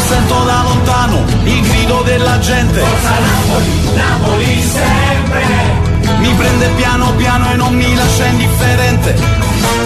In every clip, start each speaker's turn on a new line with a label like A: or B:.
A: sento da lontano il grido della gente.
B: Forza Napoli, Napoli sempre.
A: Mi prende piano piano e non mi lascia indifferente.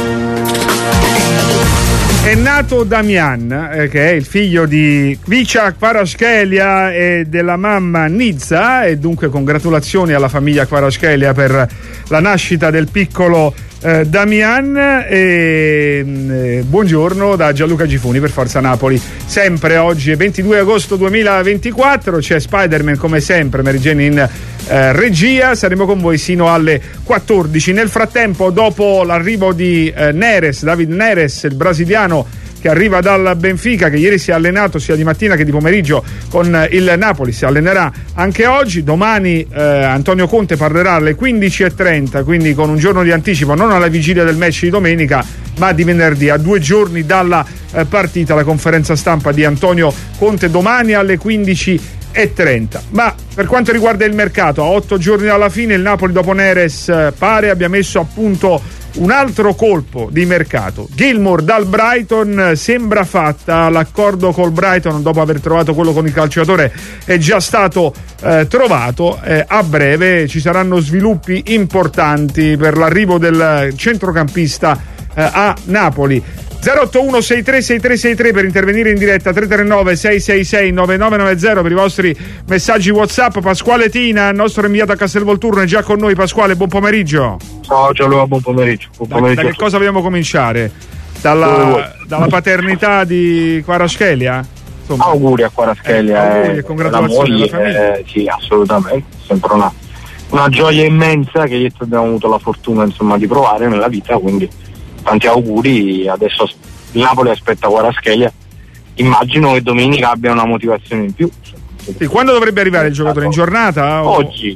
C: È nato Damian, che è il figlio di Kvicha Kvaratskhelia e della mamma Nizza, e dunque congratulazioni alla famiglia Kvaratskhelia per la nascita del piccolo Damian, e buongiorno da Gianluca Gifuni per Forza Napoli. Sempre oggi è 22 agosto 2024, c'è Spider-Man come sempre, Mary Jane in regia, saremo con voi sino alle 14. Nel frattempo, dopo l'arrivo di David Neres, il brasiliano che arriva dal Benfica, che ieri si è allenato sia di mattina che di pomeriggio con il Napoli, si allenerà anche oggi. Domani Antonio Conte parlerà alle 15:30, quindi con un giorno di anticipo, non alla vigilia del match di domenica ma di venerdì, a 2 giorni dalla partita. La conferenza stampa di Antonio Conte domani alle 15:30. Ma per quanto riguarda il mercato, a 8 giorni dalla fine, il Napoli dopo Neres pare abbia messo a punto un altro colpo di mercato. Gilmour dal Brighton, sembra fatta. L'accordo col Brighton, dopo aver trovato quello con il calciatore, è già stato trovato. A breve ci saranno sviluppi importanti per l'arrivo del centrocampista a Napoli. 081636363 per intervenire in diretta, 339 666 9990 per i vostri messaggi WhatsApp. Pasquale Tina, nostro inviato a Castelvolturno, è già con noi. Pasquale, buon pomeriggio.
D: Ciao Gianluca, buon pomeriggio.
C: Da che cosa vogliamo cominciare? Dalla paternità di Kvaratskhelia?
D: Auguri a Kvaratskhelia,
C: auguri e congratulazioni alla famiglia.
D: Sì, assolutamente, sempre una gioia immensa che io abbiamo avuto la fortuna, insomma, di provare nella vita, quindi tanti auguri. Adesso il Napoli aspetta Kvaratskhelia, immagino che domenica abbia una motivazione in più.
C: Sì, quando dovrebbe arrivare il giocatore? In giornata?
D: Oggi.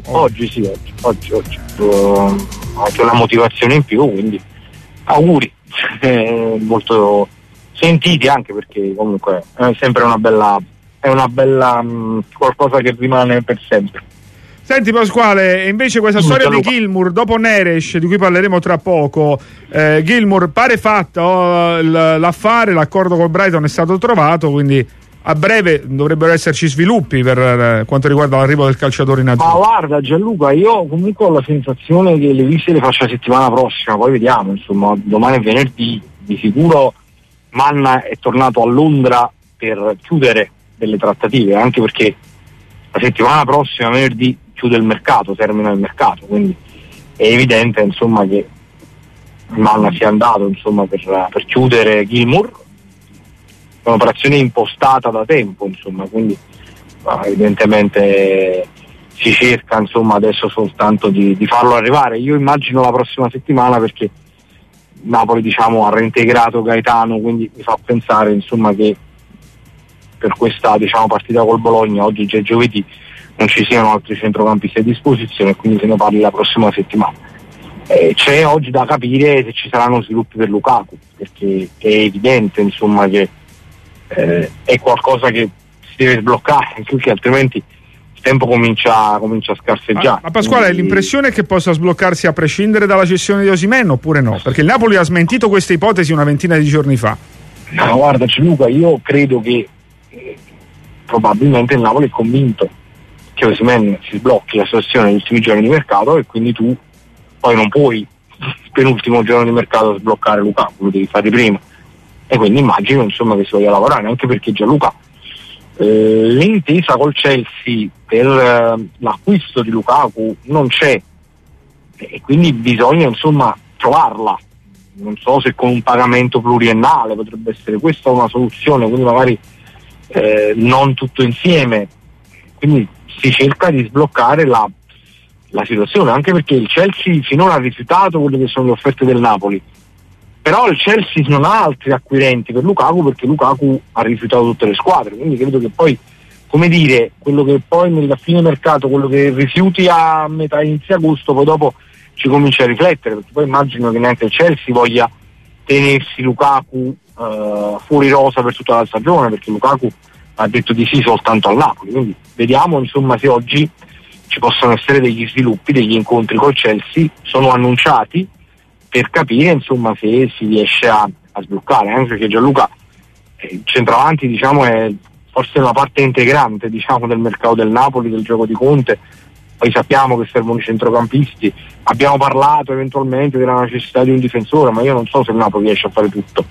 D: Anche una motivazione in più, quindi auguri. Molto sentiti, anche perché comunque è sempre una bella qualcosa che rimane per sempre.
C: Senti Pasquale, invece questa storia di Gilmour dopo Neres, di cui parleremo tra poco, Gilmour pare fatta, l'affare, l'accordo col Brighton è stato trovato, quindi a breve dovrebbero esserci sviluppi per quanto riguarda l'arrivo del calciatore in azzurro.
D: Ma guarda Gianluca, io comunque ho la sensazione che le visite le faccia la settimana prossima, poi vediamo, insomma, domani è venerdì, di sicuro Manna è tornato a Londra per chiudere delle trattative, anche perché la settimana prossima, venerdì, chiude il mercato, termina il mercato, quindi è evidente, insomma, che Manna sia andato, insomma, per chiudere Gilmour. È un'operazione impostata da tempo, insomma, quindi evidentemente si cerca, insomma, adesso soltanto di farlo arrivare. Io immagino la prossima settimana, perché Napoli, diciamo, ha reintegrato Gaetano, quindi mi fa pensare, insomma, che per questa, diciamo, partita col Bologna, oggi già è giovedì, non ci siano altri centrocampisti a disposizione, quindi se ne parli la prossima settimana. C'è oggi da capire se ci saranno sviluppi per Lukaku, perché è evidente, insomma, che è qualcosa che si deve sbloccare, perché altrimenti il tempo comincia a scarseggiare.
C: Ma Pasquale, hai l'impressione che possa sbloccarsi a prescindere dalla cessione di Osimhen oppure no? Perché il Napoli ha smentito questa ipotesi una ventina di giorni fa.
D: No, guarda Luca, io credo che probabilmente il Napoli è convinto che Osimhen si sblocchi la situazione negli ultimi giorni di mercato, e quindi tu poi non puoi penultimo giorno di mercato sbloccare Lukaku, lo devi fare prima, e quindi immagino, insomma, che si voglia lavorare, anche perché Gianluca, l'intesa col Chelsea per l'acquisto di Lukaku non c'è, e quindi bisogna, insomma, trovarla. Non so se con un pagamento pluriennale potrebbe essere questa una soluzione, quindi magari non tutto insieme, quindi si cerca di sbloccare la situazione, anche perché il Chelsea finora ha rifiutato quelle che sono le offerte del Napoli, però il Chelsea non ha altri acquirenti per Lukaku, perché Lukaku ha rifiutato tutte le squadre, quindi credo che poi, come dire, quello che poi nella fine mercato, quello che rifiuti a metà inizio agosto, poi dopo ci comincia a riflettere, perché poi immagino che neanche il Chelsea voglia tenersi Lukaku fuori rosa per tutta la stagione, perché Lukaku ha detto di sì soltanto al Napoli, quindi vediamo, insomma, se oggi ci possono essere degli sviluppi, degli incontri col Chelsea, sono annunciati, per capire, insomma, se si riesce a sbloccare, anche perché Gianluca, il centravanti, diciamo, è forse una parte integrante, diciamo, del mercato del Napoli, del gioco di Conte. Poi sappiamo che servono i centrocampisti, abbiamo parlato eventualmente della necessità di un difensore, ma io non so se il Napoli riesce a fare tutto.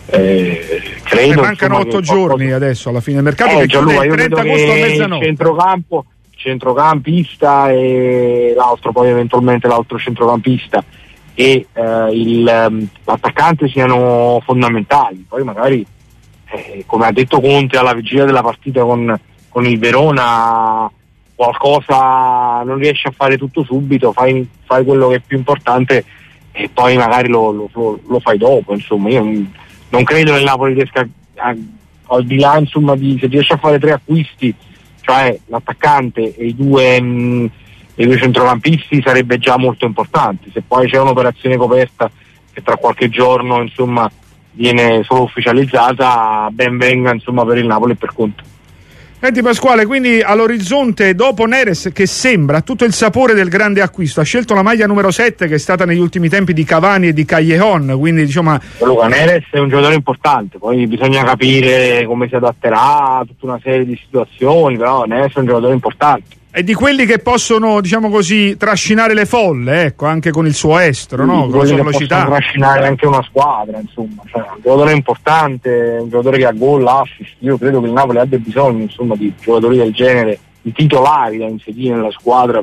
D: Credo,
C: mancano 8 giorni adesso alla fine del mercato, che
D: Gianluca,
C: chiude il 30 agosto a mezzanotte.
D: Centrocampista e l'altro, poi eventualmente l'altro centrocampista e l'attaccante siano fondamentali. Poi magari, come ha detto Conte alla vigilia della partita con il Verona, qualcosa non riesci a fare tutto subito, fai quello che è più importante e poi magari lo fai dopo. Insomma, io non credo che il Napoli riesca al di là, insomma, se riesce a fare 3 acquisti, cioè l'attaccante e i due centrocampisti, sarebbe già molto importante. Se poi c'è un'operazione coperta che tra qualche giorno, insomma, viene solo ufficializzata, ben venga, insomma, per il Napoli e per Conte.
C: Senti Pasquale, quindi all'orizzonte, dopo Neres, che sembra tutto il sapore del grande acquisto, ha scelto la maglia numero 7, che è stata negli ultimi tempi di Cavani e di Callejon, quindi diciamo...
D: Luca, Neres è un giocatore importante, poi bisogna capire come si adatterà a tutta una serie di situazioni, però Neres è un giocatore importante.
C: È di quelli che possono, diciamo così, trascinare le folle, ecco, anche con il suo estro, no? Con la sua velocità.
D: Possono trascinare anche una squadra, insomma, cioè, un giocatore importante, un giocatore che ha gol, assist. Io credo che il Napoli abbia bisogno, insomma, di giocatori del genere, di titolari da inserire nella squadra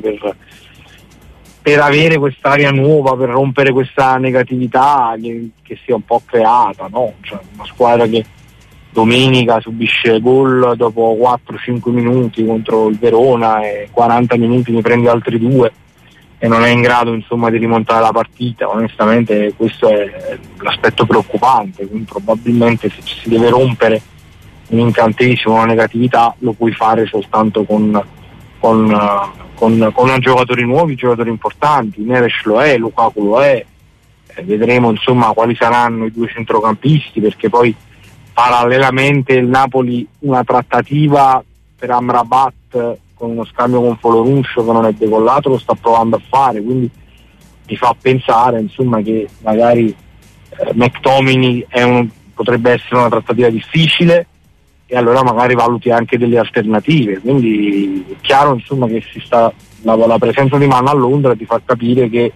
D: per avere quest'aria nuova, per rompere questa negatività che si è un po' creata, no? Cioè, una squadra che domenica subisce gol dopo 4-5 minuti contro il Verona e 40 minuti ne prende altri 2 e non è in grado, insomma, di rimontare la partita. Onestamente questo è l'aspetto preoccupante, quindi probabilmente se si deve rompere un incantesimo, una negatività, lo puoi fare soltanto con giocatori nuovi, giocatori importanti. Neres lo è, Lukaku lo è, vedremo, insomma, quali saranno i 2 centrocampisti, perché poi parallelamente il Napoli una trattativa per Amrabat con uno scambio con Foloruncio che non è decollato, lo sta provando a fare, quindi mi fa pensare, insomma, che magari McTominay potrebbe essere una trattativa difficile e allora magari valuti anche delle alternative. Quindi è chiaro, insomma, che la presenza di Mann a Londra ti fa capire che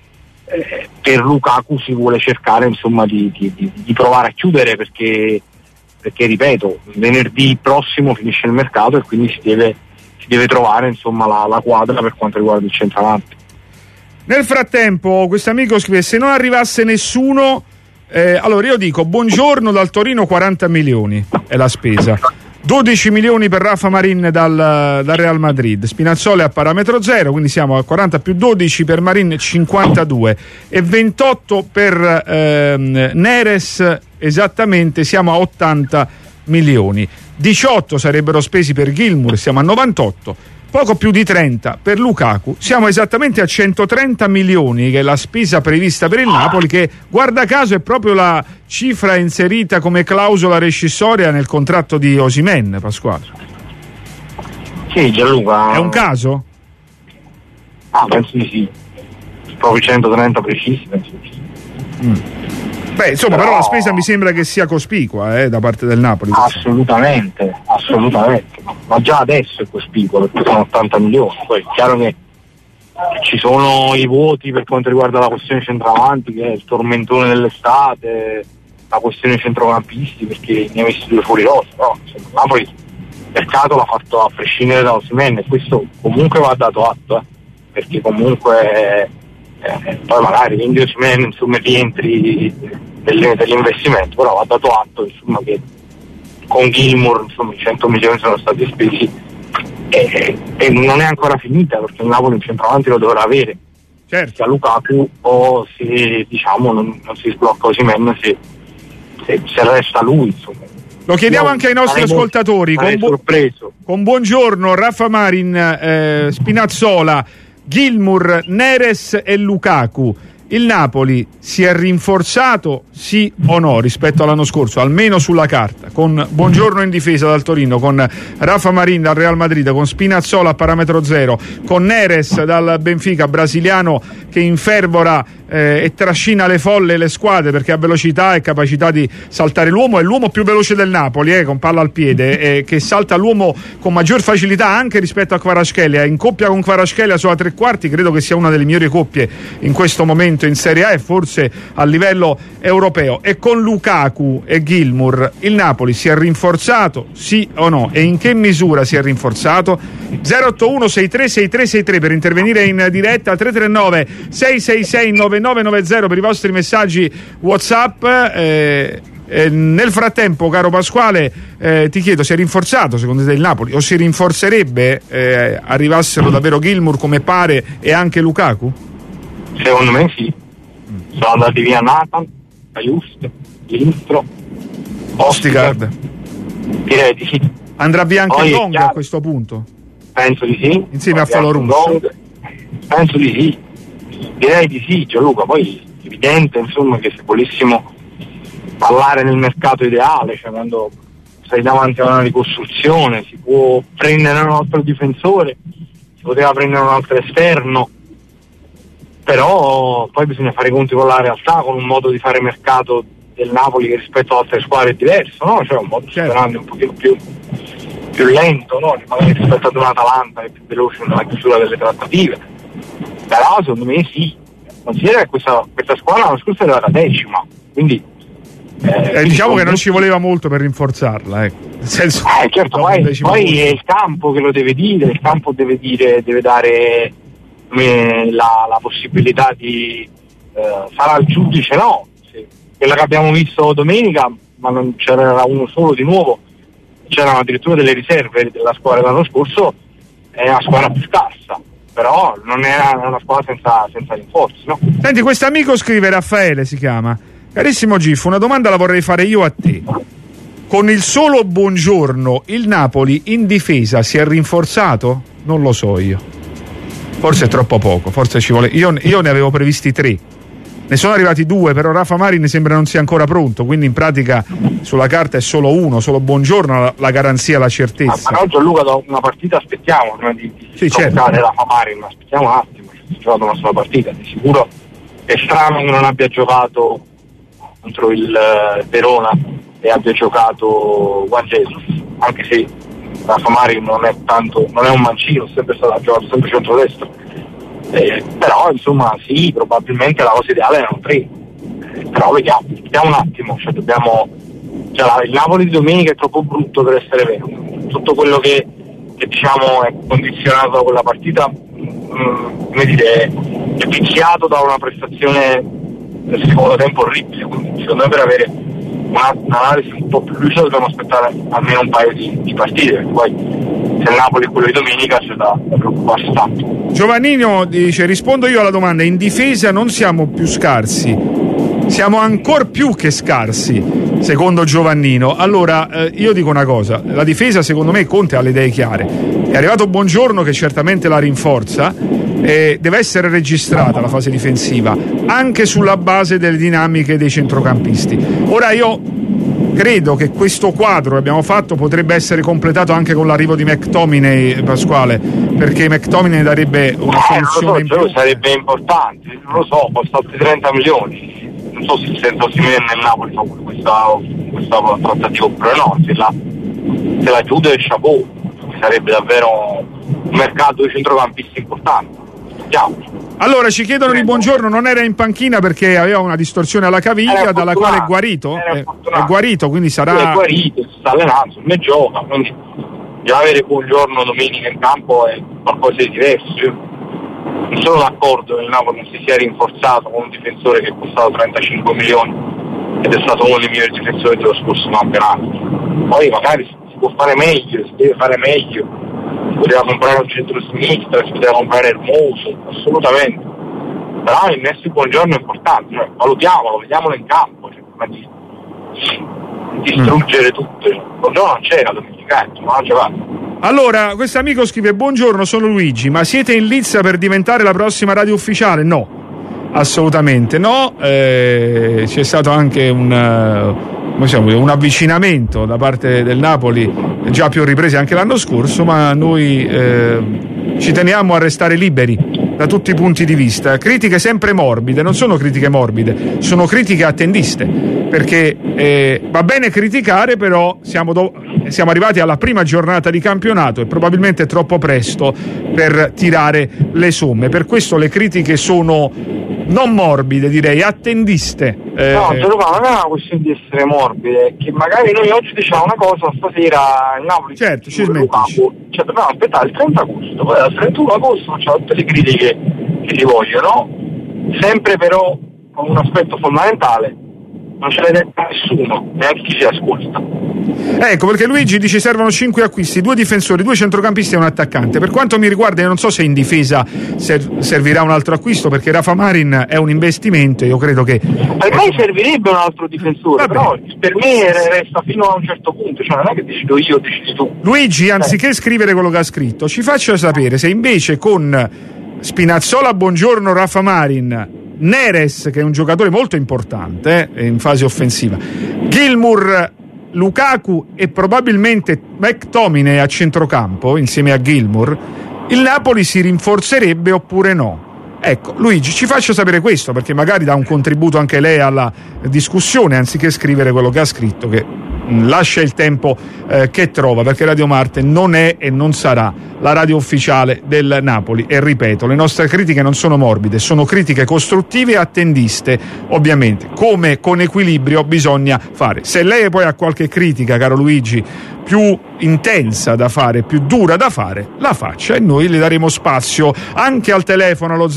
D: per Lukaku si vuole cercare, insomma, di provare a chiudere, perché ripeto, venerdì prossimo finisce il mercato e quindi si deve trovare, insomma, la quadra per quanto riguarda il centravanti.
C: Nel frattempo questo amico scrive: se non arrivasse nessuno, allora io dico buongiorno dal Torino, 40 milioni è la spesa, 12 milioni per Rafa Marin dal Real Madrid, Spinazzola a parametro zero, quindi siamo a 40 più 12 per Marin, 52, e 28 per Neres, esattamente siamo a 80 milioni. 18 sarebbero spesi per Gilmour, siamo a 98, poco più di 30 per Lukaku, siamo esattamente a 130 milioni che è la spesa prevista per il Napoli, che guarda caso è proprio la cifra inserita come clausola rescissoria nel contratto di Osimhen, Pasquale.
D: Sì, Gianluca.
C: È un caso?
D: Penso di sì. Proprio 130 precisi, penso di sì.
C: Beh, insomma, però la spesa mi sembra che sia cospicua da parte del Napoli.
D: Assolutamente, ma già adesso è cospicua, perché sono 80 milioni. Poi è chiaro che ci sono i voti per quanto riguarda la questione centravanti, che è il tormentone dell'estate, la questione centrocampisti, perché ne ha messi 2 fuori rosa, però insomma, Napoli il mercato l'ha fatto a prescindere da Osimhen, e questo comunque va dato atto, perché comunque poi magari quindi Osimhen, insomma, rientri dell'investimento, però va dato atto, insomma, che con Gilmour, insomma, i 100 milioni sono stati spesi e non è ancora finita, perché il Napoli in centravanti lo dovrà avere,
C: certo,
D: sia Lukaku o se, diciamo, non si sblocca Osimhen, se resta lui, insomma.
C: Lo chiediamo anche ai nostri ascoltatori con buongiorno, Rafa Marin, Spinazzola, Gilmour, Neres e Lukaku. Il Napoli si è rinforzato, sì o no, rispetto all'anno scorso, almeno sulla carta, con Buongiorno in difesa dal Torino, con Rafa Marin dal Real Madrid, con Spinazzola a parametro zero, con Neres dal Benfica, brasiliano che infervora e trascina le folle e le squadre perché ha velocità e capacità di saltare l'uomo. È l'uomo più veloce del Napoli, con palla al piede, che salta l'uomo con maggior facilità anche rispetto a Kvaratskhelia. In coppia con Kvaratskhelia sulla tre quarti credo che sia una delle migliori coppie in questo momento in Serie A e forse a livello europeo. E con Lukaku e Gilmour il Napoli si è rinforzato, sì o no? E in che misura si è rinforzato? 081 636363 per intervenire in diretta, 339 666 9990 per i vostri messaggi WhatsApp. Nel frattempo, caro Pasquale, ti chiedo, si è rinforzato secondo te il Napoli o si rinforzerebbe arrivassero davvero Gilmour come pare e anche Lukaku?
D: Secondo me sì. Sono andati via Nathan, Just, Lindstrom,
C: Ostigard.
D: Direi di sì.
C: Andrà via anche Long a questo punto?
D: Penso di sì.
C: Insieme a Folorusso?
D: Penso di sì. Direi di sì, Gianluca. Poi è evidente, insomma, che se volessimo parlare nel mercato ideale, cioè quando sei davanti a una ricostruzione, si può prendere un altro difensore, si poteva prendere un altro esterno, però poi bisogna fare i conti con la realtà, con un modo di fare mercato del Napoli che rispetto ad altre squadre è diverso, no? Cioè un modo sperando un pochino più lento, no? Magari rispetto ad un Atalanta che è più veloce nella chiusura delle trattative. Però secondo me sì. Considera che questa squadra l'anno scorso era la 10ª, quindi
C: diciamo che non ci voleva molto per rinforzarla, nel senso,
D: certo, poi è il campo che lo deve dire, il campo deve dare la possibilità di sarà il giudice, no? Sì. Quella che abbiamo visto domenica, ma non c'era uno solo di nuovo, c'erano addirittura delle riserve della squadra dell'anno scorso, è una squadra più scarsa, però non è una squadra senza rinforzi, no?
C: Senti, questo amico scrive, Raffaele si chiama: carissimo Gif, una domanda la vorrei fare io a te. Con il solo buongiorno il Napoli in difesa si è rinforzato? Non lo so io. Forse è troppo poco, forse ci vuole. Io ne avevo previsti 3. Ne sono arrivati 2, però Rafa Mari ne sembra non sia ancora pronto, quindi in pratica sulla carta è solo uno, solo buongiorno, la garanzia, la certezza.
D: Ma oggi Luca, da una partita aspettiamo prima di
C: certo.
D: Rafa Mari, ma aspettiamo un attimo, si è giocato una sola partita, di sicuro è strano che non abbia giocato contro il Verona e abbia giocato Juan Jesus, anche se Rafa Mari non è un mancino, è sempre stato giocato sempre centrodestra. Però insomma sì, probabilmente la cosa ideale erano 3, però vediamo un attimo, il Napoli di domenica è troppo brutto per essere vero, tutto quello che diciamo è condizionato da quella partita è picchiato da una prestazione del secondo tempo orribile, quindi secondo me per avere un'analisi un po' più lucida dobbiamo aspettare almeno un paio di partite, perché poi se il Napoli è quello di domenica c'è da preoccuparsi tanto.
C: Giovannino dice: rispondo io alla domanda, in difesa non siamo più scarsi, siamo ancor più che scarsi secondo Giovannino. Allora io dico una cosa, la difesa secondo me Conte ha le idee chiare, è arrivato Buongiorno che certamente la rinforza, deve essere registrata la fase difensiva anche sulla base delle dinamiche dei centrocampisti. Ora io credo che questo quadro che abbiamo fatto potrebbe essere completato anche con l'arrivo di McTominay, Pasquale, perché McTominay darebbe una soluzione in più.
D: Sarebbe importante, non lo so, costa altri 30 milioni, non so se senza Osimhen nel Napoli fa questa trattativa oppure no, se la chiude il chapeau, sarebbe davvero un mercato di centrocampisti importante.
C: Allora ci chiedono di Buongiorno, non era in panchina perché aveva una distorsione alla caviglia dalla quale è guarito? È guarito, quindi sarà...
D: È guarito, si sta allenando, ne gioca, quindi già avere Buongiorno domenica in campo è qualcosa di diverso. Io non sono d'accordo che il Napoli non si sia rinforzato con un difensore che è costato 35 milioni ed è stato uno dei migliori difensori dello scorso campionato. Poi magari si può fare meglio, si deve fare meglio, si poteva comprare un centro-sinistra, si poteva comprare Hermoso, assolutamente, però il Messi Buongiorno è importante, cioè, valutiamolo, vediamolo in campo, prima di distruggere tutto. Buongiorno non c'era domenica, non ha giocato.
C: Allora, questo amico scrive: buongiorno, sono Luigi, ma siete in lizza per diventare la prossima radio ufficiale? No, assolutamente no. C'è stato anche un avvicinamento da parte del Napoli, già più riprese anche l'anno scorso, ma noi ci teniamo a restare liberi da tutti i punti di vista, critiche sempre morbide, non sono critiche morbide, sono critiche attendiste, perché va bene criticare, però siamo arrivati alla prima giornata di campionato e probabilmente è troppo presto per tirare le somme. Per questo le critiche sono non morbide, direi attendiste.
D: No, non è una questione di essere morbide, è che magari noi oggi diciamo una cosa, stasera il Napoli
C: certo ci smettici,
D: cioè dobbiamo aspettare il 30 agosto, poi dal 31 agosto c'è tutte le critiche che ci vogliono, sempre però con un aspetto fondamentale: non ce l'hai detto a nessuno, neanche chi ci ascolta.
C: Ecco perché Luigi dice servono 5 acquisti, 2 difensori, 2 centrocampisti e un attaccante. Per quanto mi riguarda, io non so se in difesa servirà un altro acquisto, perché Rafa Marin è un investimento. Io credo che
D: per me servirebbe un altro difensore, però per me resta fino a un certo punto, cioè non è che decido io, decidi tu.
C: Luigi, anziché scrivere quello che ha scritto, ci faccia sapere se invece con Spinazzola, Buongiorno, Rafa Marin, Neres, che è un giocatore molto importante in fase offensiva, Gilmour, Lukaku e probabilmente McTominay a centrocampo insieme a Gilmour, il Napoli si rinforzerebbe oppure no? Ecco, Luigi, ci faccia sapere questo, perché magari dà un contributo anche lei alla discussione, anziché scrivere quello che ha scritto, che lascia il tempo che trova, perché Radio Marte non è e non sarà la radio ufficiale del Napoli. E ripeto, le nostre critiche non sono morbide, sono critiche costruttive e attendiste, ovviamente, come con equilibrio bisogna fare. Se lei poi ha qualche critica, caro Luigi, più intensa da fare, più dura da fare, la faccia e noi le daremo spazio anche al telefono allo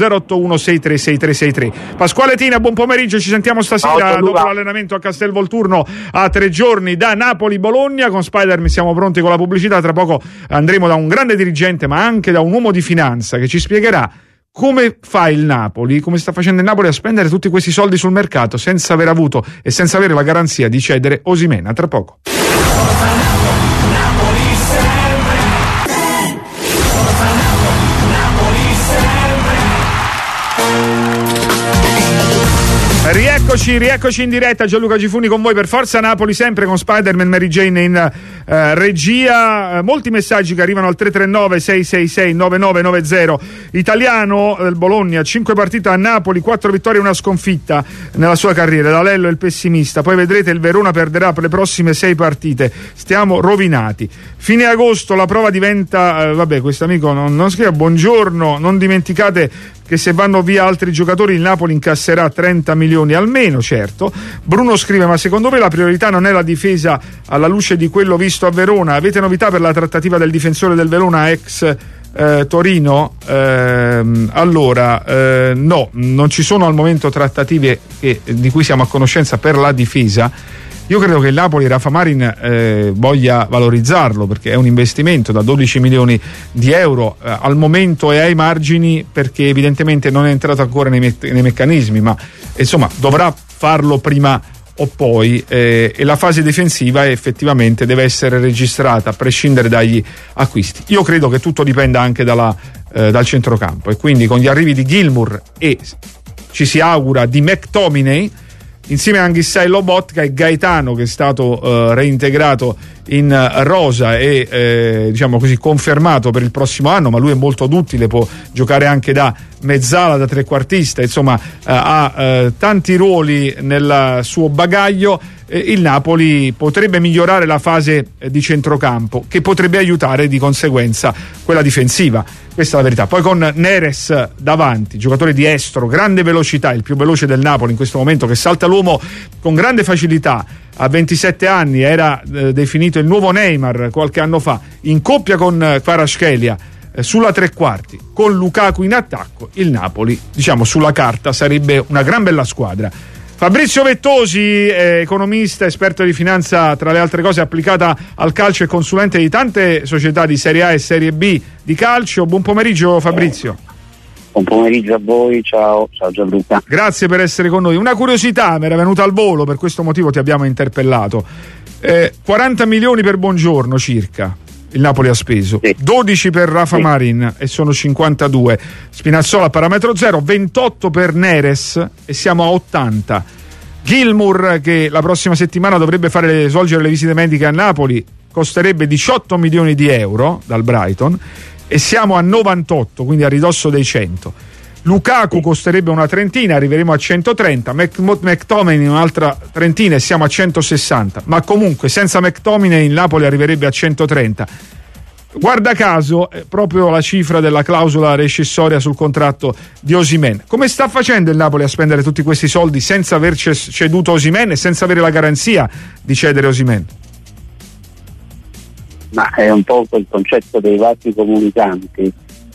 C: 081636363. Pasquale Tina, buon pomeriggio, ci sentiamo stasera dopo l'allenamento a Castelvolturno a 3 giorni da Napoli-Bologna. Con Spider-Man siamo pronti con la pubblicità, tra poco andremo da un grande dirigente ma anche da un uomo di finanza che ci spiegherà come fa il Napoli, come sta facendo il Napoli a spendere tutti questi soldi sul mercato senza aver avuto e senza avere la garanzia di cedere Osimhen. A tra poco. Rieccoci in diretta, Gianluca Gifuni con voi per Forza Napoli, sempre con Spider-Man, Mary Jane in regia. Molti messaggi che arrivano al 339 666 9990. Italiano del Bologna, 5 partite a Napoli, 4 vittorie e una sconfitta nella sua carriera. Dalello è il pessimista, poi vedrete il Verona perderà per le prossime 6 partite, stiamo rovinati. Fine agosto la prova diventa questo amico non scrive: buongiorno, non dimenticate che se vanno via altri giocatori il Napoli incasserà 30 milioni almeno, certo. Bruno scrive: ma secondo me la priorità non è la difesa alla luce di quello visto a Verona? Avete novità per la trattativa del difensore del Verona ex Torino? No, non ci sono al momento trattative di cui siamo a conoscenza per la difesa. Io credo che il Napoli Rafa Marin voglia valorizzarlo, perché è un investimento da 12 milioni di euro, al momento è ai margini perché evidentemente non è entrato ancora nei meccanismi, ma insomma dovrà farlo prima o poi, e la fase difensiva effettivamente deve essere registrata a prescindere dagli acquisti. Io credo che tutto dipenda anche dal centrocampo, e quindi con gli arrivi di Gilmour e ci si augura di McTominay insieme a Anghissà e Lobotka e Gaetano, che è stato reintegrato in rosa e diciamo così confermato per il prossimo anno, ma lui è molto duttile, può giocare anche da mezzala, da trequartista, insomma ha tanti ruoli nel suo bagaglio. Il Napoli potrebbe migliorare la fase di centrocampo, che potrebbe aiutare di conseguenza quella difensiva, questa è la verità. Poi con Neres davanti, giocatore di estro, grande velocità, il più veloce del Napoli in questo momento, che salta l'uomo con grande facilità, a 27 anni era definito il nuovo Neymar qualche anno fa, in coppia con Kvaratskhelia sulla tre quarti, con Lukaku in attacco, il Napoli, diciamo, sulla carta sarebbe una gran bella squadra. Fabrizio Vettosi, economista, esperto di finanza, tra le altre cose applicata al calcio e consulente di tante società di Serie A e Serie B di calcio. Buon pomeriggio Fabrizio.
E: Buon pomeriggio a voi, ciao Gianluca.
C: Grazie per essere con noi. Una curiosità mi era venuta al volo, per questo motivo ti abbiamo interpellato. 40 milioni per Buongiorno circa il Napoli ha speso, sì. 12 per Rafa Marin e sono 52. Spinazzola a parametro zero, 28 per Neres e siamo a 80. Gilmour, che la prossima settimana dovrebbe svolgere le visite mediche a Napoli, costerebbe 18 milioni di euro dal Brighton e siamo a 98, quindi a ridosso dei 100. Lukaku costerebbe una trentina, arriveremo a 130, McTominay un'altra trentina e siamo a 160, ma comunque senza McTominay il Napoli arriverebbe a 130. Guarda caso proprio la cifra della clausola rescissoria sul contratto di Osimhen. Come sta facendo il Napoli a spendere tutti questi soldi senza aver ceduto Osimhen e senza avere la garanzia di cedere Osimhen?
E: Ma è un po' quel concetto dei vasi comunicanti.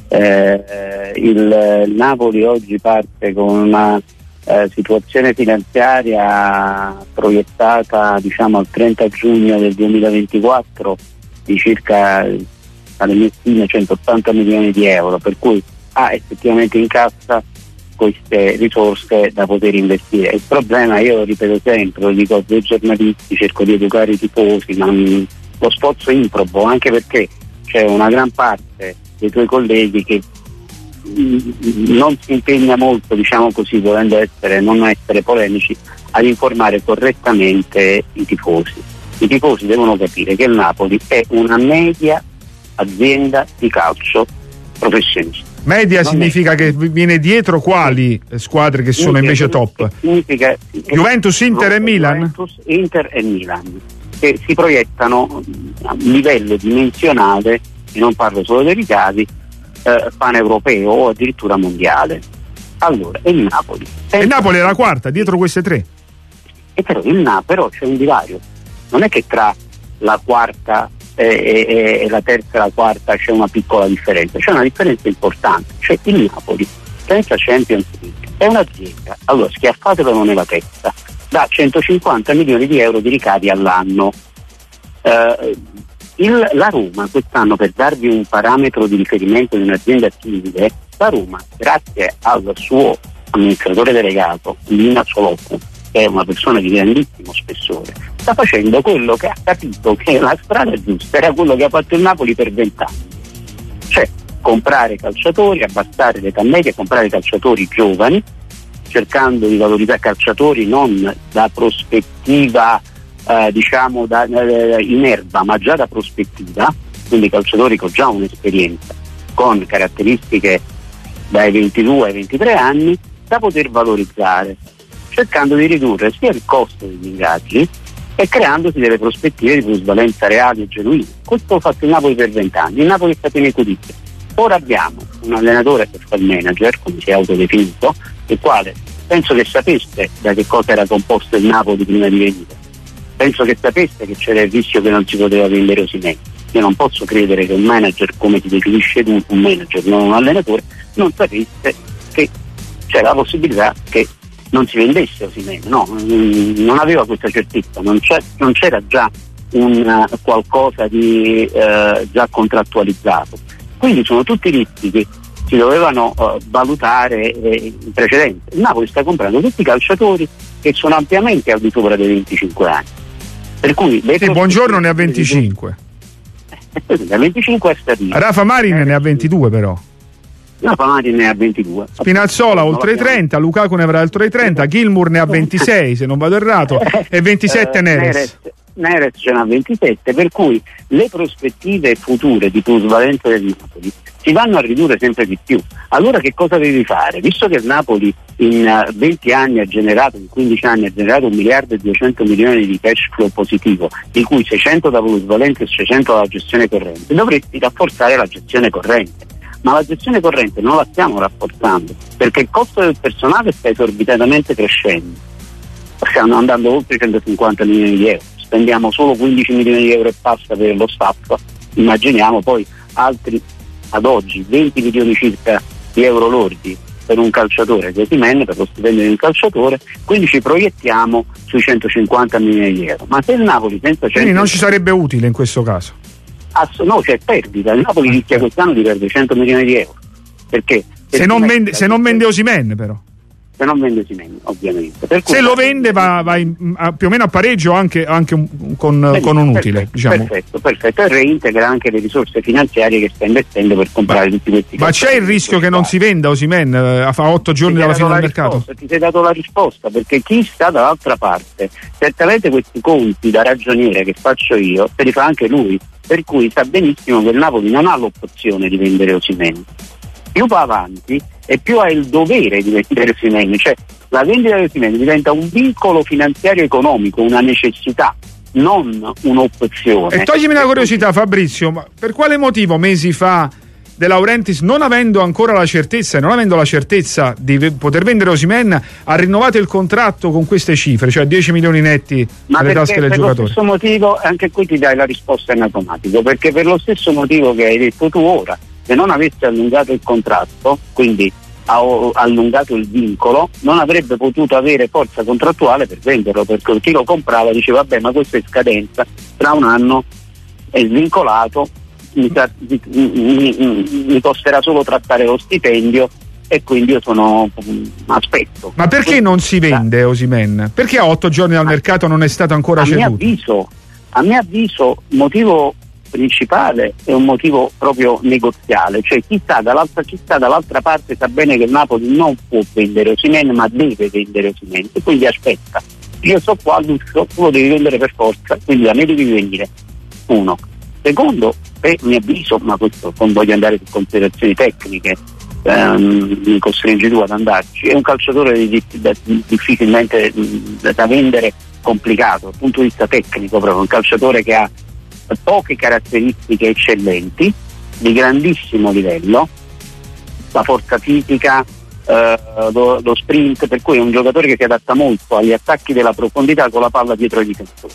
E: Il Napoli oggi parte con una situazione finanziaria proiettata diciamo al 30 giugno del 2024 di circa, alle mie stime, 180 milioni di euro, per cui ha effettivamente in cassa queste risorse da poter investire. Il problema, io lo ripeto sempre, lo dico ai giornalisti, cerco di educare i tifosi, ma lo sforzo è improbo, anche perché c'è una gran parte dei tuoi colleghi che non si impegna molto, diciamo così, volendo non essere polemici, ad informare correttamente i tifosi. I tifosi devono capire che il Napoli è una media azienda di calcio professionista.
C: Media significa che viene dietro quali squadre che sono invece top?
E: Significa
C: Juventus, Inter e Milan?
E: Juventus, Inter e Milan, che si proiettano a livello dimensionale, e non parlo solo dei ricavi, paneuropeo o addirittura mondiale. Allora, il Napoli è la
C: quarta, dietro queste tre.
E: E però c'è un divario. Non è che tra la quarta e la terza e la quarta c'è una piccola differenza, c'è una differenza importante. Cioè il Napoli senza Champions League è un'azienda, allora schiaffatelo nella testa, da 150 milioni di euro di ricavi all'anno. La Roma quest'anno, per darvi un parametro di riferimento di un'azienda simile, la Roma, grazie al suo amministratore delegato Lina Soloppo, che è una persona di grandissimo spessore, sta facendo quello che ha capito che la strada giusta era quello che ha fatto il Napoli per 20 anni, cioè comprare calciatori, abbassare l'età media, comprare calciatori giovani, cercando di valorizzare calciatori non da prospettiva in erba, ma già da prospettiva, quindi calciatori con già un'esperienza, con caratteristiche dai 22 ai 23 anni, da poter valorizzare, cercando di ridurre sia il costo degli ingaggi e creandosi delle prospettive di plusvalenza reali e genuine. Questo ha fatto il Napoli per 20 anni, il Napoli è stato inequidibile. Ora abbiamo un allenatore che fa il manager, come si è autodefinito, il quale penso che sapesse da che cosa era composto il Napoli prima di venire. Penso che sapesse che c'era il rischio che non si poteva vendere Osimhen. Io non posso credere che un manager, come ti definisce tu, un manager, non un allenatore, non sapesse che c'era la possibilità che non si vendesse Osimhen. No, non aveva questa certezza, non c'era già un qualcosa di già contrattualizzato. Quindi sono tutti rischi che si dovevano valutare in precedenza. Il Napoli sta comprando tutti i calciatori che sono ampiamente al di sopra dei 25 anni. Per cui
C: Buongiorno ne ha 25.
E: Da 25 è statistica.
C: Rafa Marin ne ha 22 però.
E: Rafa Marin ne ha 22.
C: Spinazzola oltre i 30, Lukaku ne avrà oltre i 30, Gilmour ne ha 26 se non vado errato, e 27 Neres
E: ce n'ha 27, per cui le prospettive future di plusvalenza del Napoli si vanno a ridurre sempre di più. Allora che cosa devi fare? Visto che il Napoli in 20 anni ha generato, in 15 anni ha generato 1 miliardo e 200 milioni di cash flow positivo, di cui 600 da plusvalenza e 600 dalla gestione corrente, dovresti rafforzare la gestione corrente. Ma la gestione corrente non la stiamo rafforzando, perché il costo del personale sta esorbitatamente crescendo. Stiamo andando oltre i 150 milioni di euro, spendiamo solo 15 milioni di euro e passa per lo staff, immaginiamo poi altri, ad oggi 20 milioni circa di euro lordi per un calciatore, Osimhen, per lo stipendio di un calciatore, quindi ci proiettiamo sui 150 milioni di euro. Ma se il Napoli senza
C: quindi non ci sarebbe utile in questo caso?
E: No, c'è perdita. Il Napoli rischia quest'anno di perdere 100 milioni di euro, perché
C: se non vende Osimhen, però
E: se non vende Osimhen, ovviamente. Per cui
C: se lo vende va più o meno a pareggio anche con un utile, diciamo.
E: Perfetto, e reintegra anche le risorse finanziarie che sta investendo per comprare tutti questi.
C: Ma c'è il rischio che non si venda Osimhen fa 8 giorni dalla fine del mercato?
E: Ti sei dato la risposta, perché chi sta dall'altra parte, certamente questi conti da ragioniere che faccio io, se li fa anche lui, per cui sa benissimo che il Napoli non ha l'opzione di vendere Osimhen. più va avanti e più ha il dovere di vendere Osimhen, cioè la vendita di Osimhen diventa un vincolo finanziario economico, una necessità, non un'opzione.
C: E toglimi una curiosità, Fabrizio, ma per quale motivo mesi fa De Laurentiis, non avendo ancora la certezza e non avendo la certezza di poter vendere Osimhen, ha rinnovato il contratto con queste cifre, cioè 10 milioni netti alle tasche del giocatore?
E: Per lo stesso motivo, anche qui ti dai la risposta in automatico, perché per lo stesso motivo che hai detto tu ora, se non avesse allungato il contratto, quindi ha allungato il vincolo, non avrebbe potuto avere forza contrattuale per venderlo, perché chi lo comprava diceva vabbè, ma questa è scadenza, tra un anno è svincolato, mi costerà solo trattare lo stipendio e quindi io aspetto.
C: Ma perché non si vende Osimhen? Perché a 8 giorni dal mercato non è stato ancora ceduto?
E: A mio avviso il motivo principale è un motivo proprio negoziale, cioè chi sta dall'altra parte sa bene che il Napoli non può vendere Osimhen, ma deve vendere Osimhen, e quindi aspetta, io sto qua, tu lo devi vendere per forza, quindi a me devi venire. Uno. Secondo, per mio avviso, ma questo non voglio andare su considerazioni tecniche, mi costringi tu ad andarci, è un calciatore difficilmente da vendere, complicato dal punto di vista tecnico, proprio un calciatore che ha poche caratteristiche eccellenti, di grandissimo livello, la forza fisica, lo sprint, per cui è un giocatore che si adatta molto agli attacchi della profondità con la palla dietro i difensori.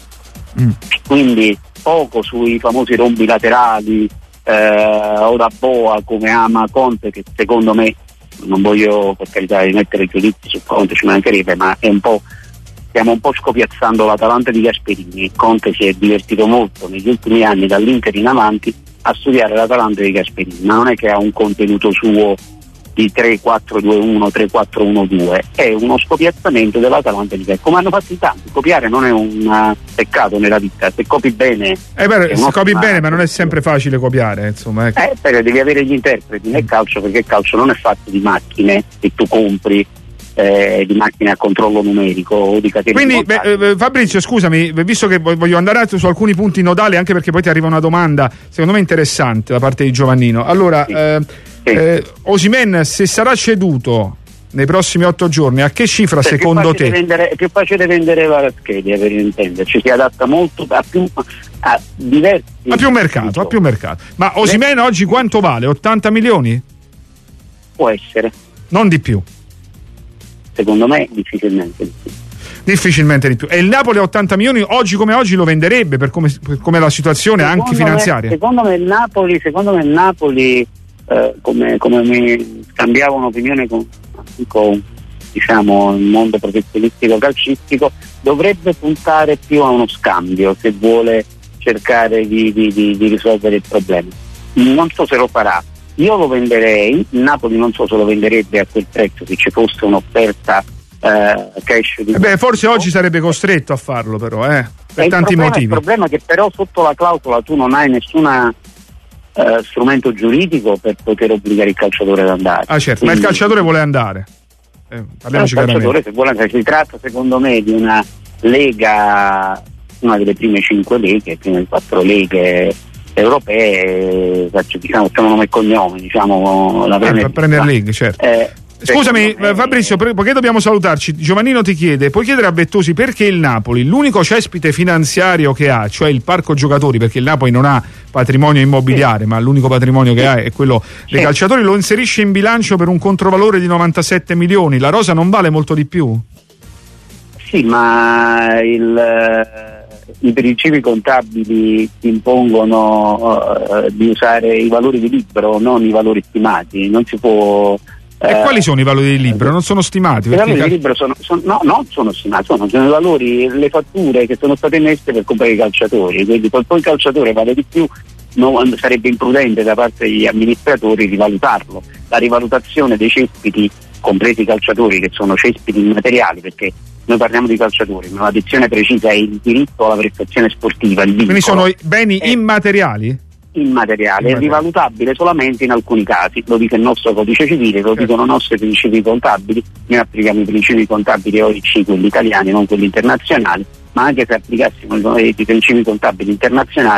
E: Quindi poco sui famosi rombi laterali o da boa come ama Conte, che secondo me, non voglio per carità rimettere giudizi su Conte, ci mancherebbe, ma è stiamo un po' scopiazzando l'Atalanta di Gasperini. Conte si è divertito molto negli ultimi anni, dall'Inter in avanti, a studiare l'Atalanta di Gasperini, ma non è che ha un contenuto suo di 3-4-2-1, 3-4-1-2, è uno scopiazzamento dell'Atalanta di Gasperini, come hanno fatto i tanti. Copiare non è un peccato nella vita, se copi bene
C: se copi bene, ma non è sempre facile copiare, insomma, ecco.
E: Perché devi avere gli interpreti nel calcio, perché il calcio non è fatto di macchine che tu compri, di macchine a controllo numerico o di catene.
C: Quindi Fabrizio, scusami, visto che voglio andare su alcuni punti nodali, anche perché poi ti arriva una domanda secondo me interessante da parte di Giovannino. Allora, Osimhen, se sarà ceduto nei prossimi 8 giorni, a che cifra secondo te?
E: È più facile vendere Kvaratskhelia, per intenderci, si adatta molto a diversi,
C: a più mercato. Ma Osimhen oggi quanto vale? 80 milioni?
E: Può essere.
C: Non di più?
E: Secondo me difficilmente
C: di più. E il Napoli a 80 milioni oggi come oggi lo venderebbe per come è la situazione anche finanziaria?
E: Secondo me il Napoli come mi scambiavo un'opinione con diciamo il mondo professionistico calcistico, dovrebbe puntare più a uno scambio se vuole cercare di risolvere il problema. Non so se lo farà. Io lo venderei, il Napoli non so se lo venderebbe a quel prezzo, se ci fosse un'offerta cash di
C: forse oggi sarebbe costretto a farlo, però per tanti motivi.
E: Il problema è che però sotto la clausola tu non hai nessuna strumento giuridico per poter obbligare il calciatore ad andare.
C: Certo. Quindi, ma il calciatore vuole andare, parliamoci chiaramente.
E: Se vuole andare, si tratta secondo me di una lega, una delle prime 5 leghe, prime 4 leghe europee, diciamo nome e cognome, diciamo la
C: Premier League, certo. Scusami Fabrizio, perché dobbiamo salutarci? Giovannino ti chiede, puoi chiedere a Vettosi perché il Napoli, l'unico cespite finanziario che ha, cioè il parco giocatori, perché il Napoli non ha patrimonio immobiliare, ma l'unico patrimonio che ha è quello dei calciatori, lo inserisce in bilancio per un controvalore di 97 milioni, la rosa non vale molto di più?
E: Sì, ma i principi contabili impongono di usare i valori di libro, non i valori stimati, non si può.
C: E quali sono i valori di libro? Non sono stimati?
E: I valori di libro non sono stimati, sono i valori, le fatture che sono state emesse per comprare i calciatori, quindi poi il calciatore vale di più, sarebbe imprudente da parte degli amministratori rivalutarlo. La rivalutazione dei cespiti, compresi i calciatori, che sono cespiti immateriali, perché noi parliamo di calciatori, ma la dizione precisa è il diritto alla prestazione sportiva.
C: Quindi sono beni immateriali?
E: Immateriale, è rivalutabile solamente in alcuni casi, lo dice il nostro codice civile, lo dicono i nostri principi contabili. Noi applichiamo i principi contabili OIC, quelli italiani, non quelli internazionali, ma anche se applicassimo i principi contabili internazionali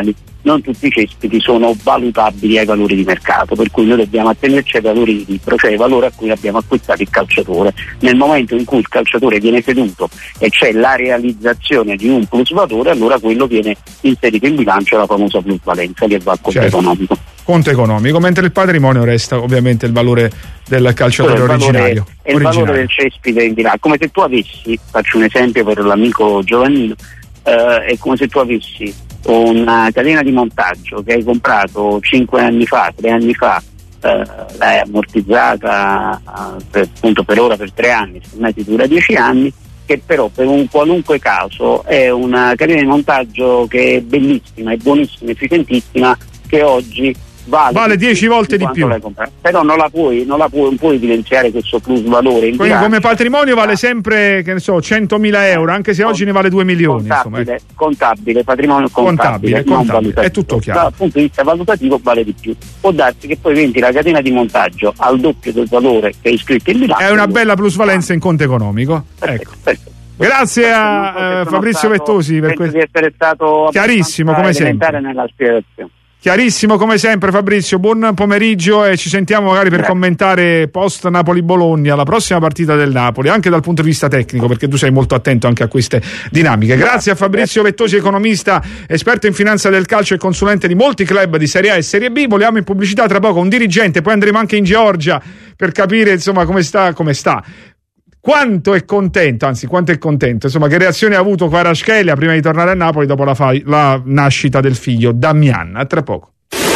E: non tutti i cespiti sono valutabili ai valori di mercato, per cui noi dobbiamo attenerci ai valori di libro, cioè ai valori a cui abbiamo acquistato il calciatore. Nel momento in cui il calciatore viene ceduto e c'è la realizzazione di un plusvalore, allora quello viene inserito in bilancio, la famosa plusvalenza che va al conto economico.
C: Conto economico, mentre il patrimonio resta ovviamente il valore del calciatore originario.
E: È il valore del cespite in bilancio. Come se tu avessi, faccio un esempio per l'amico Giovannino, è come se tu avessi una catena di montaggio che hai comprato 5 anni fa, 3 anni fa, l'hai ammortizzata per ora per 3 anni, semmai ti dura 10 anni, che però per un qualunque caso è una catena di montaggio che è bellissima, è buonissima, efficientissima, che oggi vale 10 volte di più, però non puoi evidenziare questo plus valore in
C: quindi come patrimonio vale sempre, che ne so, 100.000 euro, anche se oggi ne vale 2 milioni.
E: Contabile, patrimonio contabile,
C: è tutto chiaro.
E: Dal punto di vista valutativo vale di più. Può darsi che poi vendi la catena di montaggio al doppio del valore che è iscritto in bilancio.
C: È una bella plusvalenza in conto economico.
E: Perfetto.
C: Grazie a Fabrizio Vettosi per questo.
E: Di essere stato
C: chiarissimo come sempre
E: nella spiegazione.
C: Chiarissimo come sempre Fabrizio, buon pomeriggio e ci sentiamo magari per commentare post Napoli-Bologna, la prossima partita del Napoli, anche dal punto di vista tecnico, perché tu sei molto attento anche a queste dinamiche. Grazie a Fabrizio Vettosi, economista, esperto in finanza del calcio e consulente di molti club di Serie A e Serie B. Vogliamo in pubblicità tra poco un dirigente, poi andremo anche in Georgia per capire insomma come sta. Quanto è contento, insomma, che reazione ha avuto Kvaratskhelia prima di tornare a Napoli dopo la nascita del figlio Damian. A tra poco.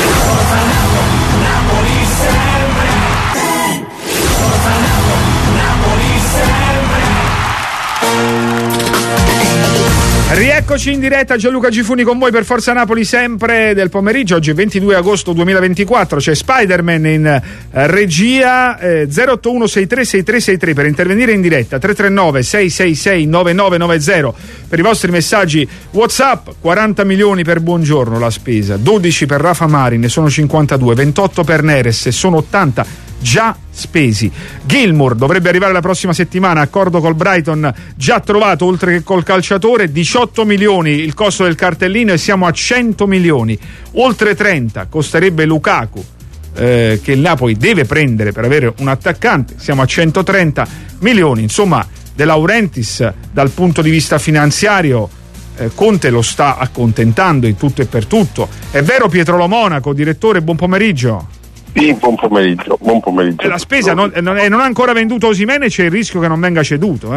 C: Rieccoci in diretta, Gianluca Gifuni con voi per Forza Napoli sempre del pomeriggio. Oggi è 22 agosto 2024, c'è Spider-Man in regia. 081 636363 per intervenire in diretta, 339 666 9990 per i vostri messaggi WhatsApp. 40 milioni per Buongiorno la spesa, 12 per Rafa Mari, ne sono 52, 28 per Neres, sono 80 già spesi. Gilmour dovrebbe arrivare la prossima settimana, accordo col Brighton già trovato, oltre che col calciatore. 18 milioni il costo del cartellino e siamo a 100 milioni, oltre 30 costerebbe Lukaku, che il Napoli deve prendere per avere un attaccante, siamo a 130 milioni. Insomma, De Laurentiis dal punto di vista finanziario Conte lo sta accontentando in tutto e per tutto. È vero Pietro Lo Monaco, direttore, buon pomeriggio.
F: Sì, buon pomeriggio.
C: La spesa non ha ancora venduto Osimhen, c'è il rischio che non venga ceduto.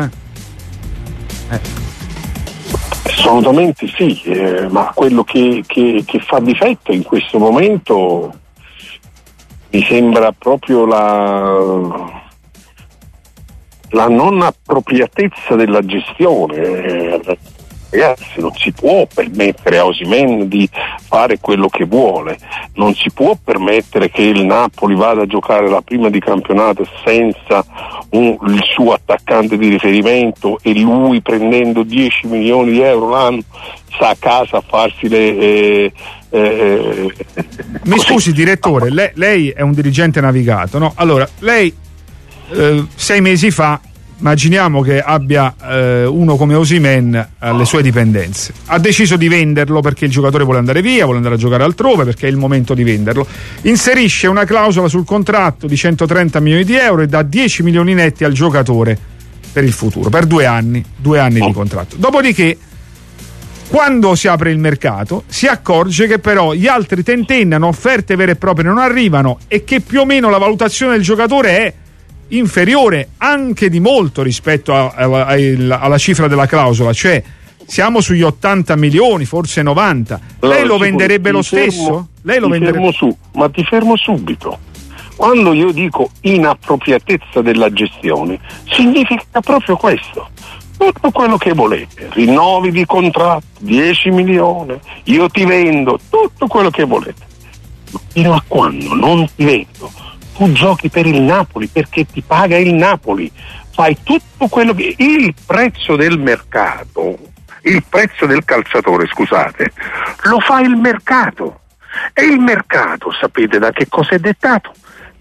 F: Assolutamente sì, ma quello che fa difetto in questo momento mi sembra proprio la non appropriatezza della gestione. Ragazzi, non si può permettere a Osimhen di fare quello che vuole, non si può permettere che il Napoli vada a giocare la prima di campionato senza il suo attaccante di riferimento e lui, prendendo 10 milioni di euro l'anno, sta a casa a farsi le
C: mi scusi direttore, lei è un dirigente navigato, no? Allora, lei 6 mesi fa, immaginiamo che abbia uno come Osimhen alle sue dipendenze, ha deciso di venderlo perché il giocatore vuole andare via, vuole andare a giocare altrove, perché è il momento di venderlo, inserisce una clausola sul contratto di 130 milioni di euro e dà 10 milioni netti al giocatore per il futuro, per 2 anni di contratto. Dopodiché, quando si apre il mercato, si accorge che però gli altri tentennano, offerte vere e proprie non arrivano e che più o meno la valutazione del giocatore è inferiore anche di molto rispetto alla cifra della clausola, cioè siamo sugli 80 milioni, forse 90. Allora, lei lo venderebbe lo stesso?
F: Ma ti fermo subito. Quando io dico inappropriatezza della gestione, significa proprio questo. Tutto quello che volete, rinnovi di contratto, 10 milioni, io ti vendo, tutto quello che volete. Ma fino a quando non ti vendo, tu giochi per il Napoli perché ti paga il Napoli, fai tutto quello che... Il prezzo del mercato, il prezzo del calciatore, scusate, lo fa il mercato. E il mercato, sapete da che cosa è dettato?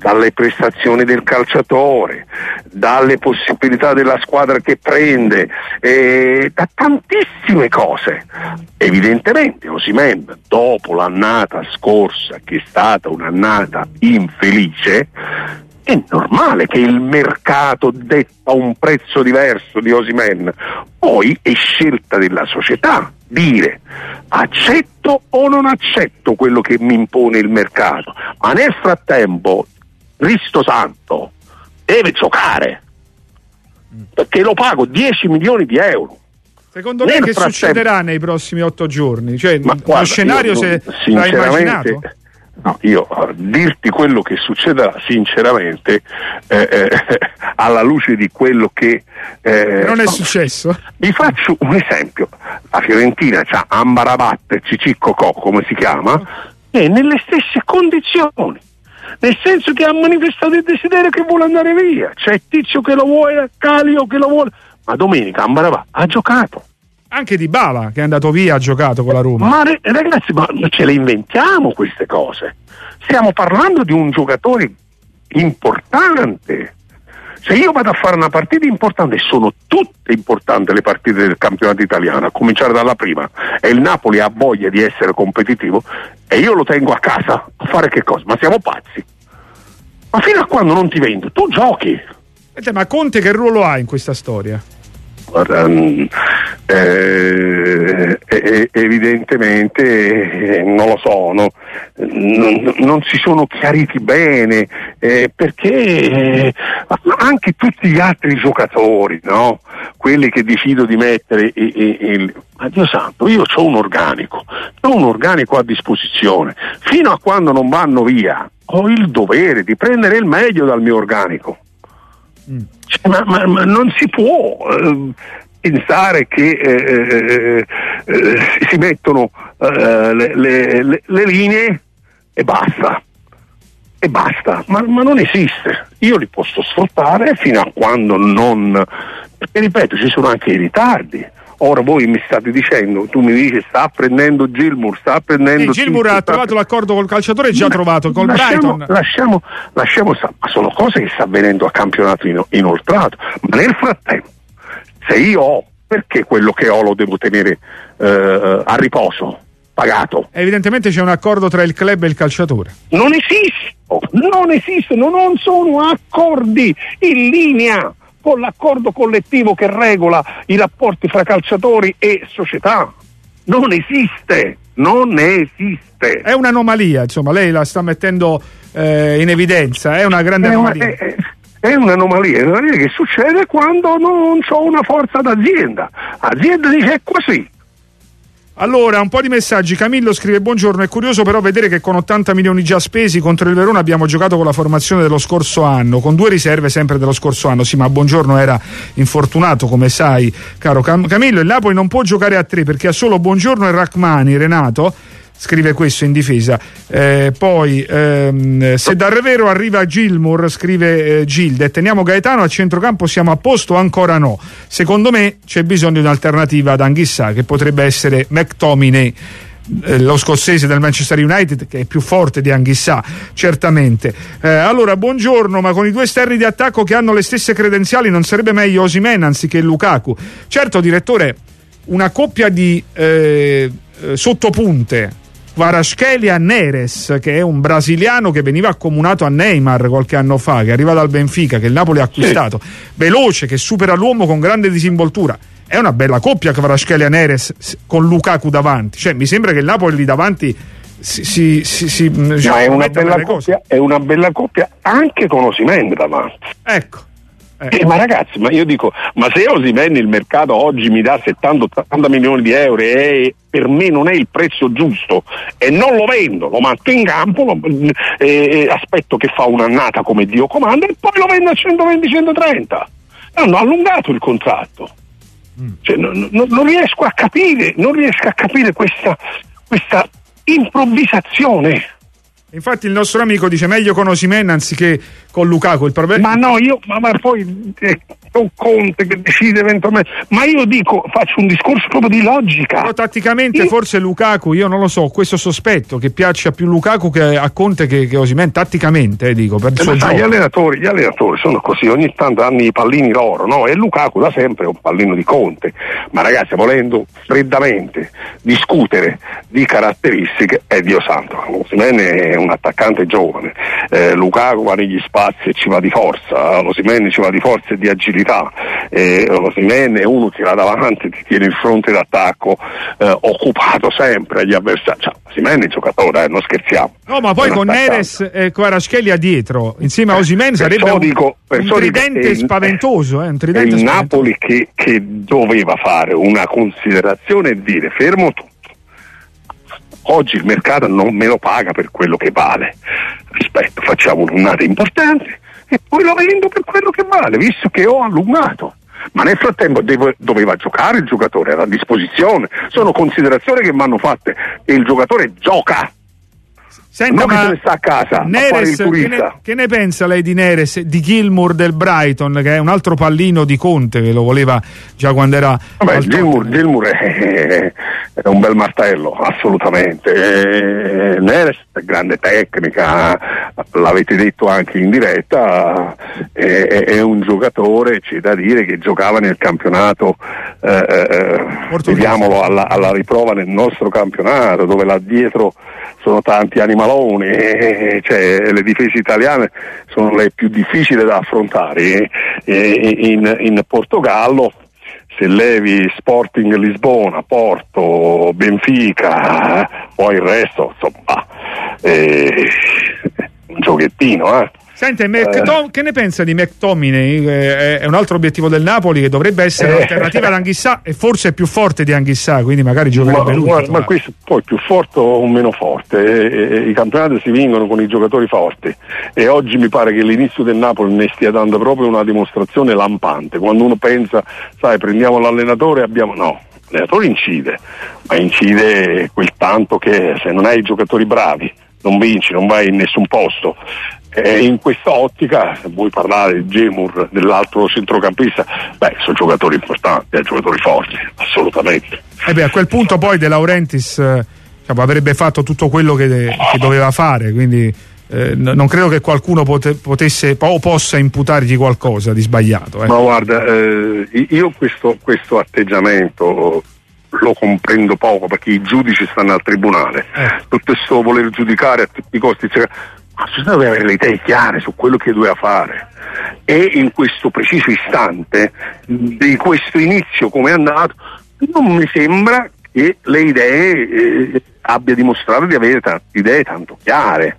F: dalle prestazioni del calciatore, dalle possibilità della squadra che prende, da tantissime cose. Evidentemente Osimhen, dopo l'annata scorsa, che è stata un'annata infelice, è normale che il mercato detta un prezzo diverso di Osimhen. Poi è scelta della società dire accetto o non accetto quello che mi impone il mercato, ma nel frattempo Cristo Santo deve giocare, perché lo pago 10 milioni di euro.
C: Secondo me che succederà nei prossimi 8 giorni? Cioè,
F: guarda,
C: lo scenario se l'hai immaginato?
F: No, io dirti quello che succederà sinceramente alla luce di quello che
C: non è successo.
F: Vi faccio un esempio: la Fiorentina c'ha Amrabat e Cicicocò, come si chiama, è nelle stesse condizioni, nel senso che ha manifestato il desiderio che vuole andare via, c'è Tizio che lo vuole, Calio che lo vuole, ma domenica Amrabat ha giocato.
C: Anche Dybala che è andato via ha giocato con la Roma.
F: Ma ragazzi, ma ce le inventiamo queste cose? Stiamo parlando di un giocatore importante. Se io vado a fare una partita importante, sono tutte importanti le partite del campionato italiano, a cominciare dalla prima, e il Napoli ha voglia di essere competitivo, e io lo tengo a casa a fare che cosa? Ma siamo pazzi? Ma fino a quando non ti vendo, tu giochi.
C: Ma Conte che ruolo ha in questa storia?
F: Guarda, evidentemente non lo so, non si sono chiariti bene, perché anche tutti gli altri giocatori, no? Quelli che decido di mettere ma Dio santo, io ho un organico a disposizione, fino a quando non vanno via ho il dovere di prendere il meglio dal mio organico. Cioè, ma non si può pensare che si mettono le linee e basta, ma non esiste. Io li posso sfruttare fino a quando non, perché ripeto, ci sono anche i ritardi. Ora voi mi state dicendo, tu mi dici sta prendendo Gilmour,
C: Gilmour ha trovato l'accordo col calciatore, già trovato col Brighton.
F: Lasciamo stare, ma sono cose che sta avvenendo a campionato inoltrato. Ma nel frattempo, se io ho, perché quello che ho lo devo tenere a riposo, pagato?
C: Evidentemente c'è un accordo tra il club e il calciatore.
F: Non esistono, non sono accordi in linea con l'accordo collettivo che regola i rapporti fra calciatori e società. Non esiste. È
C: un'anomalia, insomma, lei la sta mettendo in evidenza, è una grande anomalia.
F: È un'anomalia che succede quando non c'ho una forza d'azienda. L'azienda dice è così.
C: Allora, un po' di messaggi. Camillo scrive: buongiorno, è curioso però vedere che con 80 milioni già spesi contro il Verona abbiamo giocato con la formazione dello scorso anno, con 2 riserve sempre dello scorso anno. Sì, ma Buongiorno era infortunato, come sai, caro Camillo. Il Napoli non può giocare a 3 perché ha solo Buongiorno e Rachmani. Renato scrive questo in difesa. Poi se davvero arriva Gilmour, scrive Gilde, teniamo Gaetano a centrocampo, siamo a posto? Ancora no. Secondo me c'è bisogno di un'alternativa ad Anghissà, che potrebbe essere McTominay, lo scozzese del Manchester United, che è più forte di Anghissà, certamente. Allora, buongiorno, ma con i 2 esterni di attacco che hanno le stesse credenziali non sarebbe meglio Osimhen anziché Lukaku? Certo, direttore, una coppia di sottopunte, Kvaratskhelia Neres, che è un brasiliano che veniva accomunato a Neymar qualche anno fa, che arriva dal Benfica, che il Napoli ha acquistato, veloce, che supera l'uomo con grande disinvoltura. È una bella coppia Kvaratskhelia Neres con Lukaku davanti. Cioè, mi sembra che il Napoli lì davanti
F: è una bella coppia anche con Osimhen davanti.
C: Ecco.
F: Ma ragazzi, ma io dico, ma se Osimhen il mercato oggi mi dà 70-80 milioni di euro e per me non è il prezzo giusto e non lo vendo, lo metto in campo, aspetto che fa un'annata come Dio comanda e poi lo vendo a 120-130. Hanno allungato il contratto. Cioè, non riesco a capire questa improvvisazione.
C: Infatti il nostro amico dice meglio con Osimhen anziché con Lukaku. Il problema...
F: Ma poi un Conte che decide eventualmente, ma io dico, faccio un discorso proprio di logica.
C: Però tatticamente forse Lukaku, io non lo so, questo sospetto che piaccia più Lukaku che a Conte che Osimhen tatticamente, dico, per il suo gioco.
F: Gli allenatori sono così, ogni tanto hanno i pallini loro, no? E Lukaku da sempre è un pallino di Conte. Ma ragazzi, volendo freddamente discutere di caratteristiche, è Dio santo, Osimhen è un attaccante giovane, Lukaku va negli spazi e ci va di forza, Osimhen ci va di forza e di agilità, Osimhen è uno che va davanti, ti tiene il fronte d'attacco occupato sempre agli avversari. Osimhen è il giocatore, non scherziamo.
C: No, ma poi con Neres e Kvaratskhelia dietro insieme a Osimhen sarebbe un tridente spaventoso, un tridente
F: il Napoli che doveva fare una considerazione e dire fermo tutto, oggi il mercato non me lo paga per quello che vale, rispetto, facciamo un'annata importante e poi lo vendo per quello che vale, visto che ho allungato. Ma nel frattempo doveva giocare, il giocatore era a disposizione. Sono considerazioni che vanno fatte e il giocatore gioca.
C: Senta,
F: non che se ne sta a casa
C: Neres,
F: a fare il turista.
C: che ne pensa lei di Neres, di Gilmour del Brighton, che è un altro pallino di Conte che lo voleva già quando era...
F: Gilmour è un bel martello, assolutamente. Neres è grande tecnica, l'avete detto anche in diretta, è un giocatore, c'è da dire, che giocava nel campionato, vediamolo alla riprova nel nostro campionato, dove là dietro sono tanti animaloni, cioè le difese italiane sono le più difficili da affrontare. In Portogallo, se levi Sporting Lisbona, Porto, Benfica, poi il resto, insomma, un giochettino,
C: Sente, che ne pensa di McTominay? È un altro obiettivo del Napoli che dovrebbe essere un'alternativa ad Anghissà e forse è più forte di Anghissà, quindi magari giocherebbe lui.
F: Ma questo poi più forte o meno forte, i campionati si vincono con i giocatori forti e oggi mi pare che l'inizio del Napoli ne stia dando proprio una dimostrazione lampante. Quando uno pensa, sai, prendiamo l'allenatore, l'allenatore incide, ma incide quel tanto che se non hai i giocatori bravi non vinci, non vai in nessun posto. In questa ottica, se vuoi parlare di Gilmour, dell'altro centrocampista, sono giocatori importanti, giocatori forti, assolutamente.
C: A quel punto poi De Laurentiis avrebbe fatto tutto quello che doveva fare, quindi non credo che qualcuno potesse o possa imputargli qualcosa di sbagliato.
F: Ma guarda, io questo atteggiamento lo comprendo poco, perché i giudici stanno al tribunale, tutto questo voler giudicare a tutti i costi, ma si deve avere le idee chiare su quello che doveva fare, e in questo preciso istante di questo inizio come è andato non mi sembra che le idee abbia dimostrato di avere idee tanto chiare.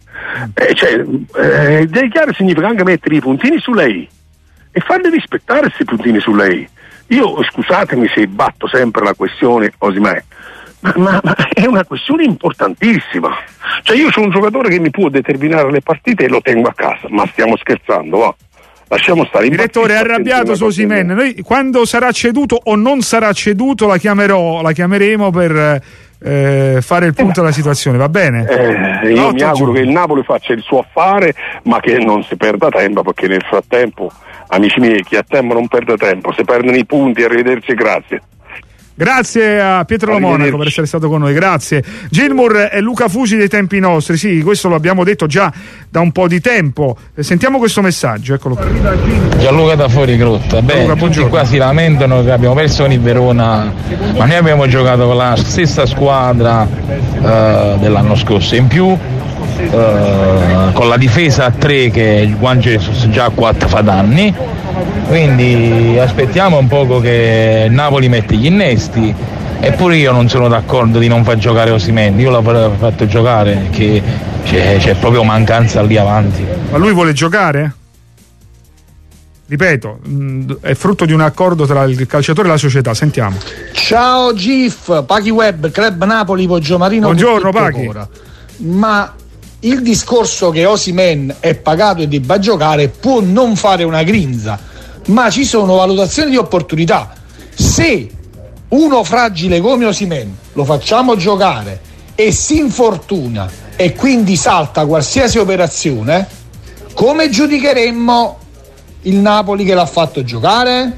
F: Idee chiare significa anche mettere i puntini su lei e farle rispettare questi puntini su lei. Io, scusatemi se batto sempre la questione Osimhen, ma è una questione importantissima. Cioè, io sono un giocatore che mi può determinare le partite e lo tengo a casa, ma stiamo scherzando, va? Lasciamo stare.
C: Direttore, è arrabbiato su Osimhen. Noi quando sarà ceduto o non sarà ceduto la chiameremo per fare il punto della situazione, va bene?
F: Io mi auguro che il Napoli faccia il suo affare, ma che non si perda tempo, perché nel frattempo, amici miei, chi ha tempo non perde tempo, se perdono i punti, arrivederci, grazie.
C: Grazie a Pietro Lo Monaco per essere stato con noi, grazie. Gilmour e Luca Fusi dei tempi nostri, sì, questo lo abbiamo detto già da un po' di tempo. Sentiamo questo messaggio, eccolo qui.
G: Gianluca da Fuori Grotta. Tutti qua si lamentano che abbiamo perso con il Verona, ma noi abbiamo giocato con la stessa squadra dell'anno scorso, in più con la difesa a 3 che il Juan Jesus già a 4 fa danni, quindi aspettiamo un poco che Napoli mette gli innesti. Eppure io non sono d'accordo di non far giocare Osimhen, io l'avrei fatto giocare, che c'è proprio mancanza lì avanti.
C: Ma lui vuole giocare? Ripeto, è frutto di un accordo tra il calciatore e la società. Sentiamo.
H: Ciao Gif, Pachi Web, Club Napoli, Poggio Marino.
C: Buongiorno Pachi.
H: Ma il discorso che Osimhen è pagato e debba giocare può non fare una grinza, ma ci sono valutazioni di opportunità. Se uno fragile come Osimhen lo facciamo giocare e si infortuna e quindi salta qualsiasi operazione, come giudicheremmo il Napoli che l'ha fatto giocare?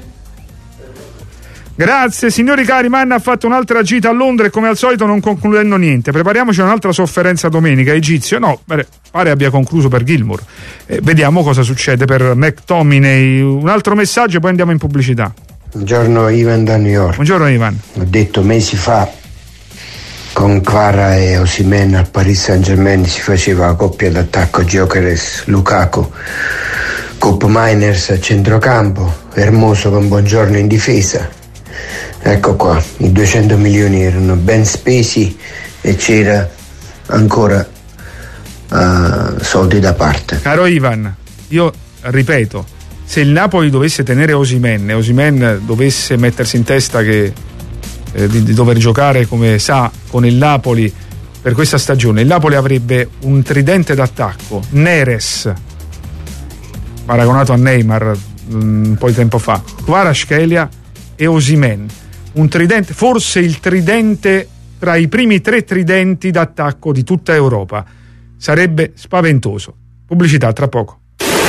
C: Grazie signori cari, Manna ha fatto un'altra gita a Londra e come al solito non concludendo niente. Prepariamoci a un'altra sofferenza domenica. Egizio, no, pare abbia concluso per Gilmour. Vediamo cosa succede per McTominay. Un altro messaggio e poi andiamo in pubblicità.
I: Buongiorno, Ivan da New York.
C: Buongiorno Ivan.
I: Ho detto mesi fa, con Kvara e Osimhen al Paris Saint-Germain si faceva la coppia d'attacco Gyökeres-Lukaku, Koop Meiners a centrocampo, Hermoso con Buongiorno in difesa. Ecco qua, i 200 milioni erano ben spesi e c'era ancora soldi da parte.
C: Caro Ivan, io ripeto, se il Napoli dovesse tenere Osimhen e Osimhen dovesse mettersi in testa che di dover giocare come sa con il Napoli per questa stagione, il Napoli avrebbe un tridente d'attacco, Neres paragonato a Neymar un po' di tempo fa, Kvaratskhelia e Osimhen, un tridente, forse il tridente tra i primi 3 tridenti d'attacco di tutta Europa. Sarebbe spaventoso. Pubblicità tra poco.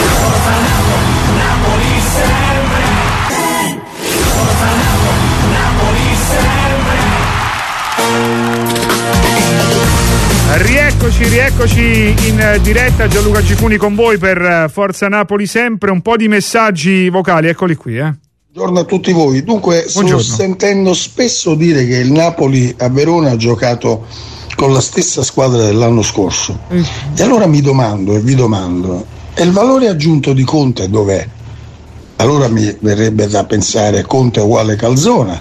C: Rieccoci in diretta, Gianluca Gifuni con voi per Forza Napoli sempre. Un po' di messaggi vocali, eccoli qui.
J: Buongiorno a tutti voi. Dunque,
C: Buongiorno.
J: sto sentendo spesso dire che il Napoli a Verona ha giocato con la stessa squadra dell'anno scorso. E allora mi domando e vi domando, e il valore aggiunto di Conte dov'è? Allora mi verrebbe da pensare Conte uguale Calzona,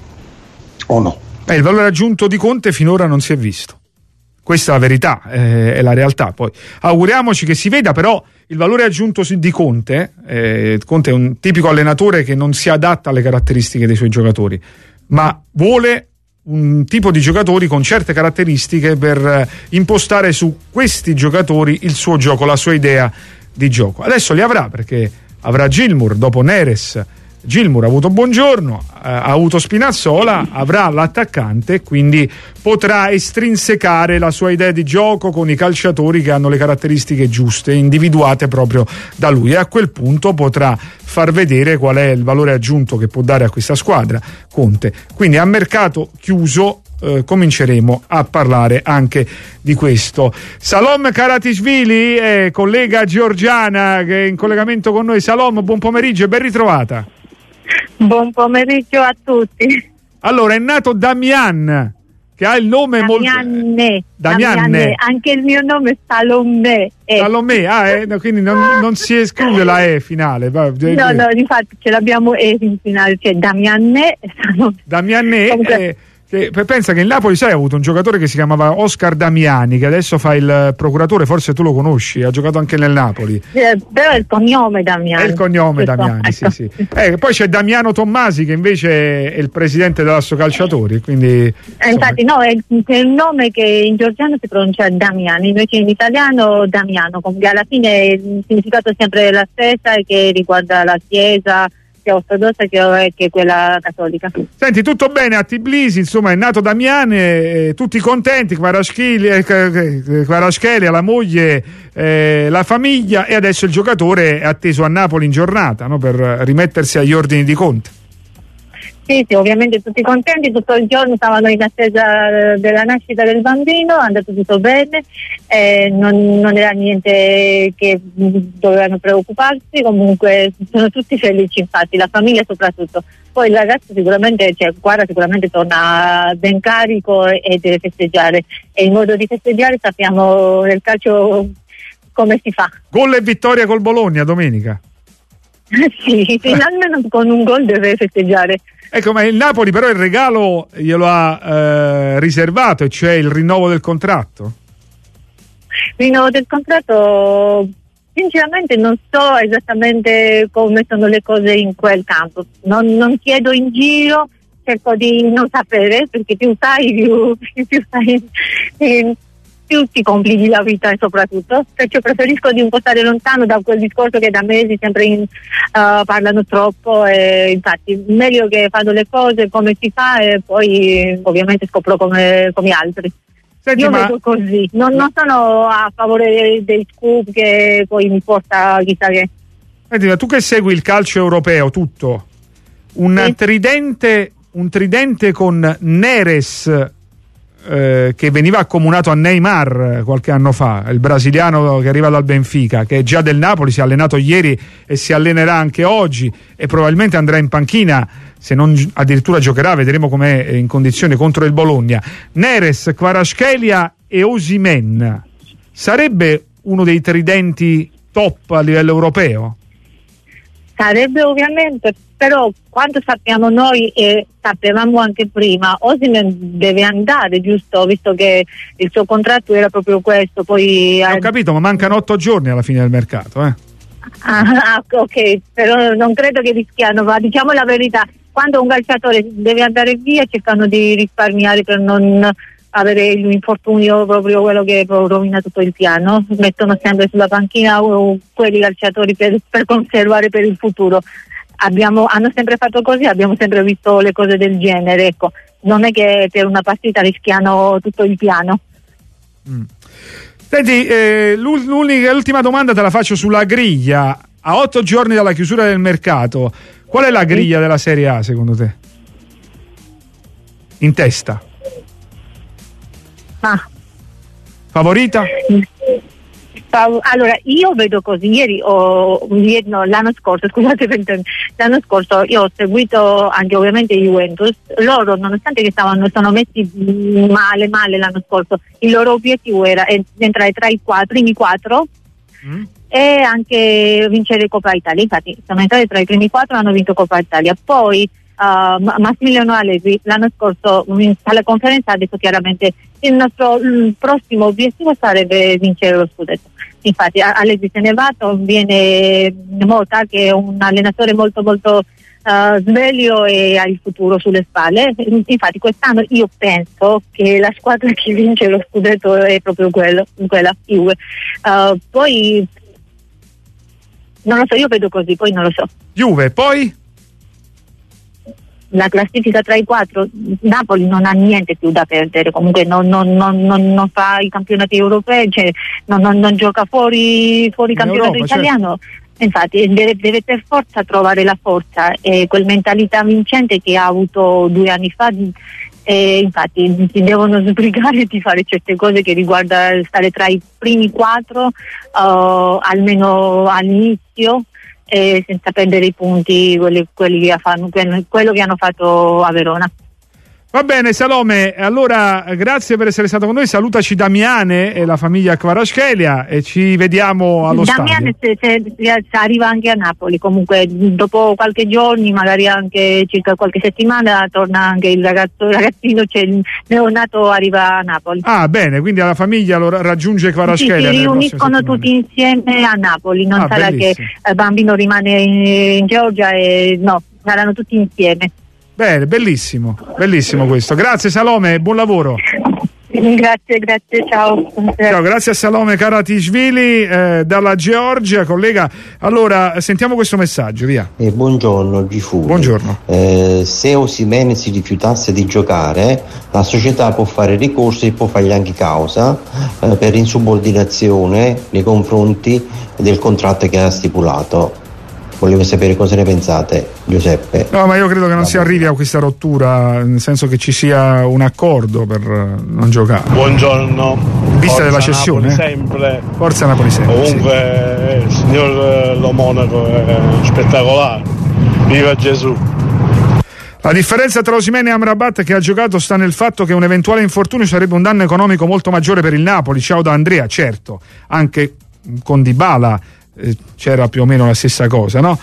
J: o no?
C: Il valore aggiunto di Conte finora non si è visto. Questa è la verità, è la realtà. Poi auguriamoci che si veda, però il valore aggiunto di Conte, Conte è un tipico allenatore che non si adatta alle caratteristiche dei suoi giocatori, ma vuole un tipo di giocatori con certe caratteristiche per impostare su questi giocatori il suo gioco, la sua idea di gioco. Adesso li avrà, perché avrà Gilmour dopo Neres. Gilmour ha avuto Buongiorno, ha avuto Spinazzola, avrà l'attaccante, quindi potrà estrinsecare la sua idea di gioco con i calciatori che hanno le caratteristiche giuste, individuate proprio da lui, e a quel punto potrà far vedere qual è il valore aggiunto che può dare a questa squadra Conte. Quindi a mercato chiuso cominceremo a parlare anche di questo. Salom Karatisvili, collega georgiana che è in collegamento con noi. Salom, buon pomeriggio e ben ritrovata.
K: Buon pomeriggio a tutti.
C: Allora, è nato Damian, che ha il nome Damianne.
K: Anche il mio nome è Salomè.
C: Salomè, quindi non si esclude la E finale.
K: No, infatti ce l'abbiamo E in finale, cioè Damianne.
C: Damianne. Pensa che il Napoli, sai, ha avuto un giocatore che si chiamava Oscar Damiani, che adesso fa il procuratore, forse tu lo conosci, ha giocato anche nel Napoli.
K: Però è il cognome Damiani.
C: È il cognome Damiani, ecco. Sì. Poi c'è Damiano Tommasi, che invece è il presidente dell'Asso Calciatori, quindi
K: infatti no, è il nome che in georgiano si pronuncia Damiani, invece in italiano Damiano, comunque alla fine il significato è sempre la stessa, e che riguarda la chiesa sia ortodossa che quella cattolica.
C: Senti, tutto bene a Tbilisi, insomma, è nato Damiane, tutti contenti, Kvaratskhelia, la moglie, la famiglia, e adesso il giocatore è atteso a Napoli in giornata, no, per rimettersi agli ordini di Conte.
K: Sì, ovviamente tutti contenti, tutto il giorno stavano in attesa della nascita del bambino, è andato tutto bene, non era niente che dovevano preoccuparsi, comunque sono tutti felici, infatti, la famiglia soprattutto. Poi il ragazzo sicuramente, guarda, sicuramente torna ben carico e deve festeggiare, e il modo di festeggiare sappiamo nel calcio come si fa.
C: Gol e vittoria col Bologna domenica.
K: Sì, almeno con un gol deve festeggiare.
C: Ecco, ma il Napoli però il regalo glielo ha riservato, e cioè il rinnovo del contratto.
K: Rinnovo del contratto, sinceramente non so esattamente come sono le cose in quel campo, non chiedo in giro, cerco di non sapere, perché più sai più ti complichi la vita, e soprattutto perché preferisco di un po' stare lontano da quel discorso che da mesi sempre parlano troppo, e infatti meglio che fanno le cose come si fa, e poi ovviamente scopro come altri.
C: Senti,
K: io vedo così, non sono a favore dei scoop che poi mi porta chissà che.
C: Senti, ma tu che segui il calcio europeo tutto, un tridente con Neres che veniva accomunato a Neymar qualche anno fa, il brasiliano che arriva dal Benfica, che è già del Napoli, si è allenato ieri e si allenerà anche oggi e probabilmente andrà in panchina, se non addirittura giocherà, vedremo com'è in condizione contro il Bologna. Neres, Kvaratskhelia e Osimhen sarebbe uno dei tridenti top a livello europeo?
K: Sarebbe ovviamente, però quanto sappiamo noi e sapevamo anche prima, Osimhen deve andare, giusto? Visto che il suo contratto era proprio questo. Poi
C: ho capito, ma mancano 8 giorni alla fine del mercato.
K: Ok, però non credo che rischiano, ma diciamo la verità, quando un calciatore deve andare via cercano di risparmiare per non avere l'infortunio, proprio quello che rovina tutto il piano. Mettono sempre sulla panchina quelli calciatori per conservare per il futuro. Hanno sempre fatto così, abbiamo sempre visto le cose del genere, ecco. Non è che per una partita rischiano tutto il piano.
C: Senti, l'ultima domanda te la faccio sulla griglia. A 8 giorni dalla chiusura del mercato, qual è la griglia della Serie A secondo te? In testa? Favorita?
K: Allora, io vedo così, l'anno scorso io ho seguito anche ovviamente Juventus. Loro, nonostante che sono messi male l'anno scorso, il loro obiettivo era entrare tra i primi quattro e anche vincere Coppa Italia. Infatti sono entrati tra i primi 4 e hanno vinto Coppa Italia. Poi Massimiliano Allegri l'anno scorso alla conferenza ha detto chiaramente il nostro prossimo obiettivo sarebbe vincere lo scudetto. Infatti Allegri se ne va, viene Mota che è un allenatore molto molto sveglio e ha il futuro sulle spalle. Infatti quest'anno io penso che la squadra che vince lo scudetto è proprio quella Juve. Poi non lo so, io vedo così, poi non lo so.
C: Juve, poi?
K: La classifica tra i 4, Napoli non ha niente più da perdere, comunque non fa i campionati europei, cioè non gioca fuori campionato italiano, certo. Infatti deve per forza trovare la forza e quel mentalità vincente che ha avuto 2 anni fa, e infatti si devono sbrigare di fare certe cose che riguarda stare tra i primi 4 almeno all'inizio, senza perdere i punti, quello che hanno fatto a Verona.
C: Va bene Salome, allora grazie per essere stato con noi, salutaci Damiane e la famiglia Kvaratskhelia e ci vediamo allo
K: Damiane
C: stadio.
K: se arriva anche a Napoli, comunque dopo qualche giorni, magari anche circa qualche settimana, torna anche il ragazzino, cioè il neonato arriva a Napoli.
C: Ah bene, quindi la famiglia lo raggiunge Kvaratskhelia.
K: Si riuniscono tutti insieme a Napoli, non sarà bellissimo. Che il bambino rimane in Georgia no, saranno tutti insieme.
C: Bene, bellissimo questo. Grazie Salome, buon lavoro.
K: Grazie, ciao.
C: Ciao, grazie a Salome Karatishvili dalla Georgia, collega. Allora, sentiamo questo messaggio, via.
L: Buongiorno Gifuni.
C: Buongiorno.
L: Se Osimhen si rifiutasse di giocare, la società può fare ricorso e può fargli anche causa per insubordinazione nei confronti del contratto che ha stipulato. Volevo sapere cosa ne pensate, Giuseppe.
C: No, ma io credo che non si arrivi a questa rottura, nel senso che ci sia un accordo per non giocare.
M: Buongiorno.
C: In vista della cessione.
M: Sempre.
C: Forza Napoli sempre.
M: Comunque il signor Lo Monaco è spettacolare. Viva Gesù.
C: La differenza tra Osimhen e Amrabat che ha giocato sta nel fatto che un eventuale infortunio sarebbe un danno economico molto maggiore per il Napoli. Ciao da Andrea, certo, anche con Dybala c'era più o meno la stessa cosa, no?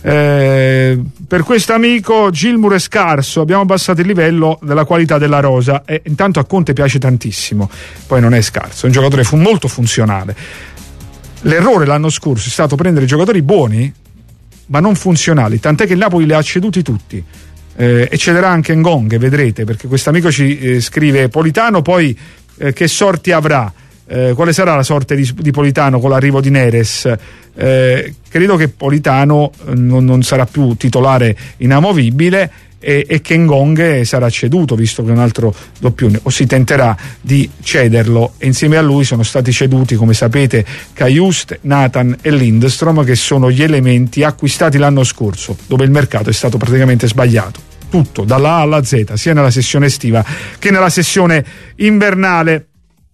C: Per questo amico Gilmour è scarso, abbiamo abbassato il livello della qualità della rosa e intanto a Conte piace tantissimo, poi non è scarso, è un giocatore molto funzionale. L'errore l'anno scorso è stato prendere giocatori buoni ma non funzionali, tant'è che il Napoli li ha ceduti tutti. E cederà anche Ngong, vedrete, perché questo amico ci scrive Politano poi che sorti avrà? Quale sarà la sorte di Politano con l'arrivo di Neres? Credo che Politano non sarà più titolare inamovibile e Kengong sarà ceduto, visto che è un altro doppione, o si tenterà di cederlo, e insieme a lui sono stati ceduti, come sapete, Cajuste, Nathan e Lindstrom, che sono gli elementi acquistati l'anno scorso, dove il mercato è stato praticamente sbagliato, tutto dalla A alla Z, sia nella sessione estiva che nella sessione invernale.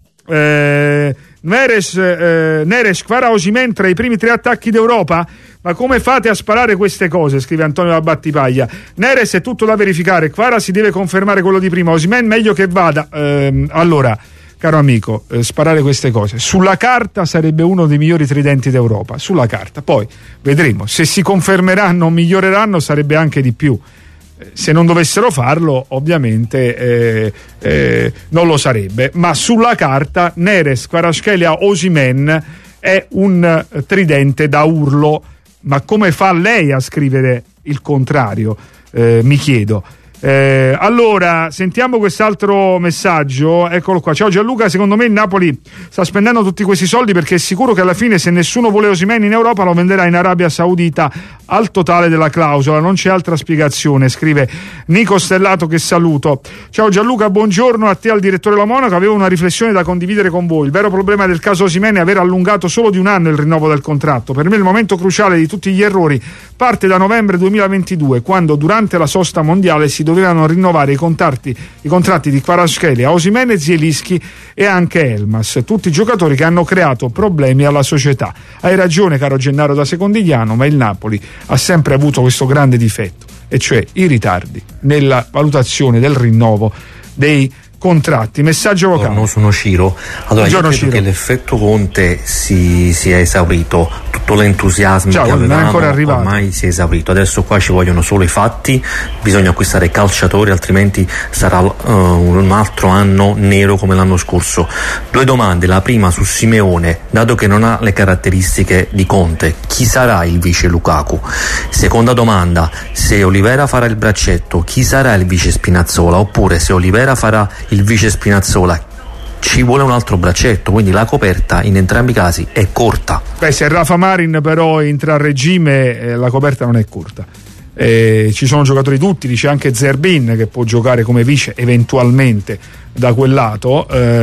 C: Neres, Kvara, Osimhen tra i primi 3 attacchi d'Europa? Ma come fate a sparare queste cose? Scrive Antonio da Battipaglia. Neres è tutto da verificare, Kvara si deve confermare quello di prima, Osimhen meglio che vada. Allora, caro amico, sparare queste cose sulla carta sarebbe uno dei migliori tridenti d'Europa, sulla carta, poi vedremo se si confermeranno, miglioreranno, sarebbe anche di più. Se non dovessero farlo, ovviamente non lo sarebbe, ma sulla carta Neres, Kvaratskhelia, Osimhen è un tridente da urlo. Ma come fa lei a scrivere il contrario? Mi chiedo. Allora, sentiamo quest'altro messaggio, eccolo qua. Ciao Gianluca, secondo me il Napoli sta spendendo tutti questi soldi perché è sicuro che alla fine, se nessuno vuole Osimhen in Europa, lo venderà in Arabia Saudita al totale della clausola, non c'è altra spiegazione, scrive Nico Stellato, che saluto. Ciao Gianluca, buongiorno a te, al direttore La Monaca. Avevo una riflessione da condividere con voi. Il vero problema del caso Osimhen è aver allungato solo di un anno il rinnovo del contratto. Per me il momento cruciale di tutti gli errori parte da novembre 2022, quando durante la sosta mondiale si dovevano rinnovare i contratti di Kvaratskhelia, Osimhen e Zielinski e anche Elmas, tutti giocatori che hanno creato problemi alla società. Hai ragione, caro Gennaro da Secondigliano, ma il Napoli ha sempre avuto questo grande difetto, e cioè i ritardi nella valutazione del rinnovo dei contratti. Messaggio vocale.
N: Sono Ciro. Allora, io credo che l'effetto Conte si è esaurito, tutto l'entusiasmo che avevamo ormai si è esaurito. Adesso qua ci vogliono solo i fatti, bisogna acquistare calciatori, altrimenti sarà un altro anno nero come l'anno scorso. 2 domande, la prima su Simeone, dato che non ha le caratteristiche di Conte, chi sarà il vice Lukaku? Seconda domanda, se Olivera farà il braccetto, chi sarà il vice Spinazzola? Oppure se Olivera farà il vice Spinazzola, ci vuole un altro braccetto, quindi la coperta in entrambi i casi è corta.
C: Beh, se Rafa Marin però entra a regime, la coperta non è corta. Ci sono giocatori tutti, dice anche Zerbin che può giocare come vice eventualmente da quel lato,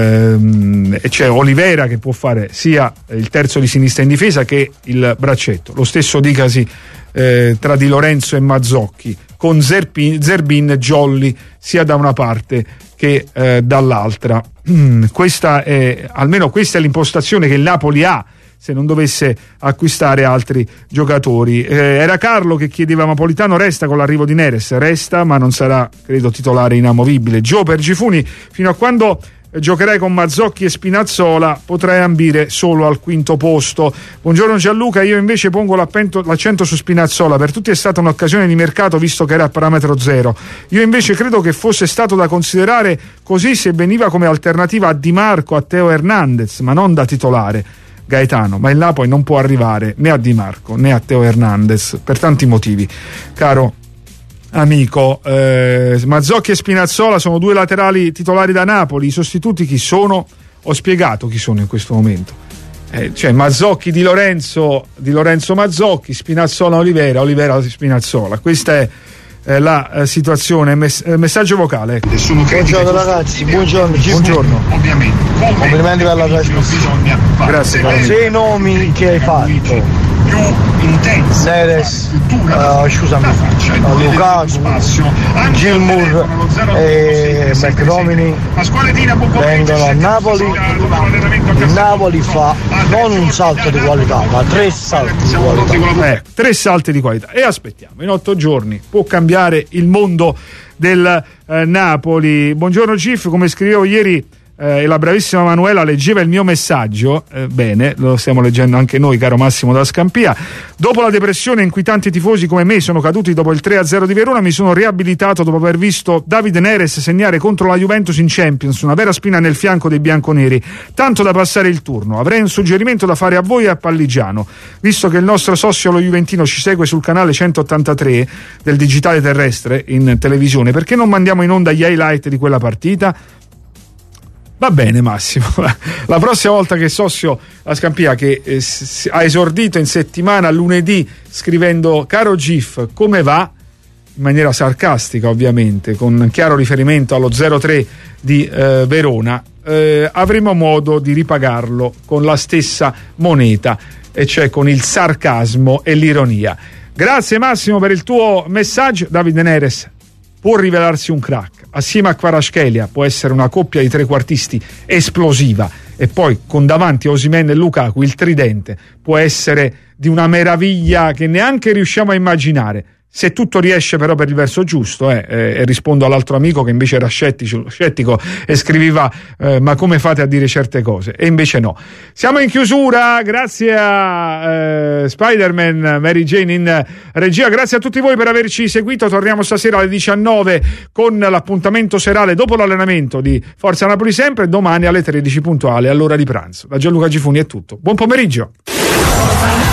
C: e c'è Olivera che può fare sia il terzo di sinistra in difesa che il braccetto. Lo stesso dicasi tra Di Lorenzo e Mazzocchi, con Zerbin, Jolly sia da una parte che dall'altra. Questa è l'impostazione che il Napoli ha se non dovesse acquistare altri giocatori. Era Carlo che chiedeva: Napolitano resta con l'arrivo di Neres? Resta, ma non sarà, credo, titolare inamovibile. Gio per Gifuni, fino a quando giocherai con Mazzocchi e Spinazzola potrai ambire solo al quinto posto. Buongiorno Gianluca, io invece pongo l'accento su Spinazzola. Per tutti è stata un'occasione di mercato, visto che era a parametro zero. Io invece credo che fosse stato da considerare così se veniva come alternativa a Di Marco, a Teo Hernandez, ma non da titolare. Gaetano, ma il Napoli non può arrivare né a Di Marco né a Teo Hernandez per tanti motivi, caro amico. Mazzocchi e Spinazzola sono 2 laterali titolari da Napoli. I sostituti chi sono? Ho spiegato chi sono in questo momento. Cioè Mazzocchi Di Lorenzo Mazzocchi, Spinazzola Olivera Spinazzola. Questa è la situazione. Messaggio vocale.
H: Buongiorno ragazzi, buongiorno.
C: Ovviamente
H: complimenti per la trasmissione.
C: Grazie.
H: 6 nomi che hai fatto: Neres, Lukaku, Gilmour e McDomini vengono a Napoli. Il Napoli fa non un salto di qualità, ma 3 salti di qualità.
C: 3 salti di qualità, e aspettiamo, in 8 giorni può cambiare il mondo del Napoli. Buongiorno Gif, come scrivevo ieri e la bravissima Manuela leggeva il mio messaggio, bene, lo stiamo leggendo anche noi, caro Massimo da Scampia. Dopo la depressione in cui tanti tifosi come me sono caduti dopo il 3-0 di Verona, mi sono riabilitato dopo aver visto David Neres segnare contro la Juventus in Champions, una vera spina nel fianco dei bianconeri, tanto da passare il turno. Avrei un suggerimento da fare a voi e a Palligiano, visto che il nostro socio lo Juventino ci segue sul canale 183 del digitale terrestre in televisione, perché non mandiamo in onda gli highlight di quella partita? Va bene Massimo, la prossima volta che Sossio a Scampia, che ha esordito in settimana lunedì scrivendo: caro Gif, come va? in maniera sarcastica ovviamente, con chiaro riferimento allo 0-3 di Verona, avremo modo di ripagarlo con la stessa moneta, e cioè con il sarcasmo e l'ironia. Grazie Massimo per il tuo messaggio. Davide Neres può rivelarsi un crack, assieme a Kvaratskhelia può essere una coppia di trequartisti esplosiva, e poi con davanti Osimhen e Lukaku il tridente può essere di una meraviglia che neanche riusciamo a immaginare, se tutto riesce però per il verso giusto, e rispondo all'altro amico che invece era scettico e scriveva ma come fate a dire certe cose, e invece no. Siamo in chiusura, grazie a Spider-Man, Mary Jane in regia, grazie a tutti voi per averci seguito. Torniamo stasera alle 19 con l'appuntamento serale dopo l'allenamento di Forza Napoli Sempre, domani alle 13 puntuale all'ora di pranzo. Da Gianluca Gifuni è tutto, buon pomeriggio.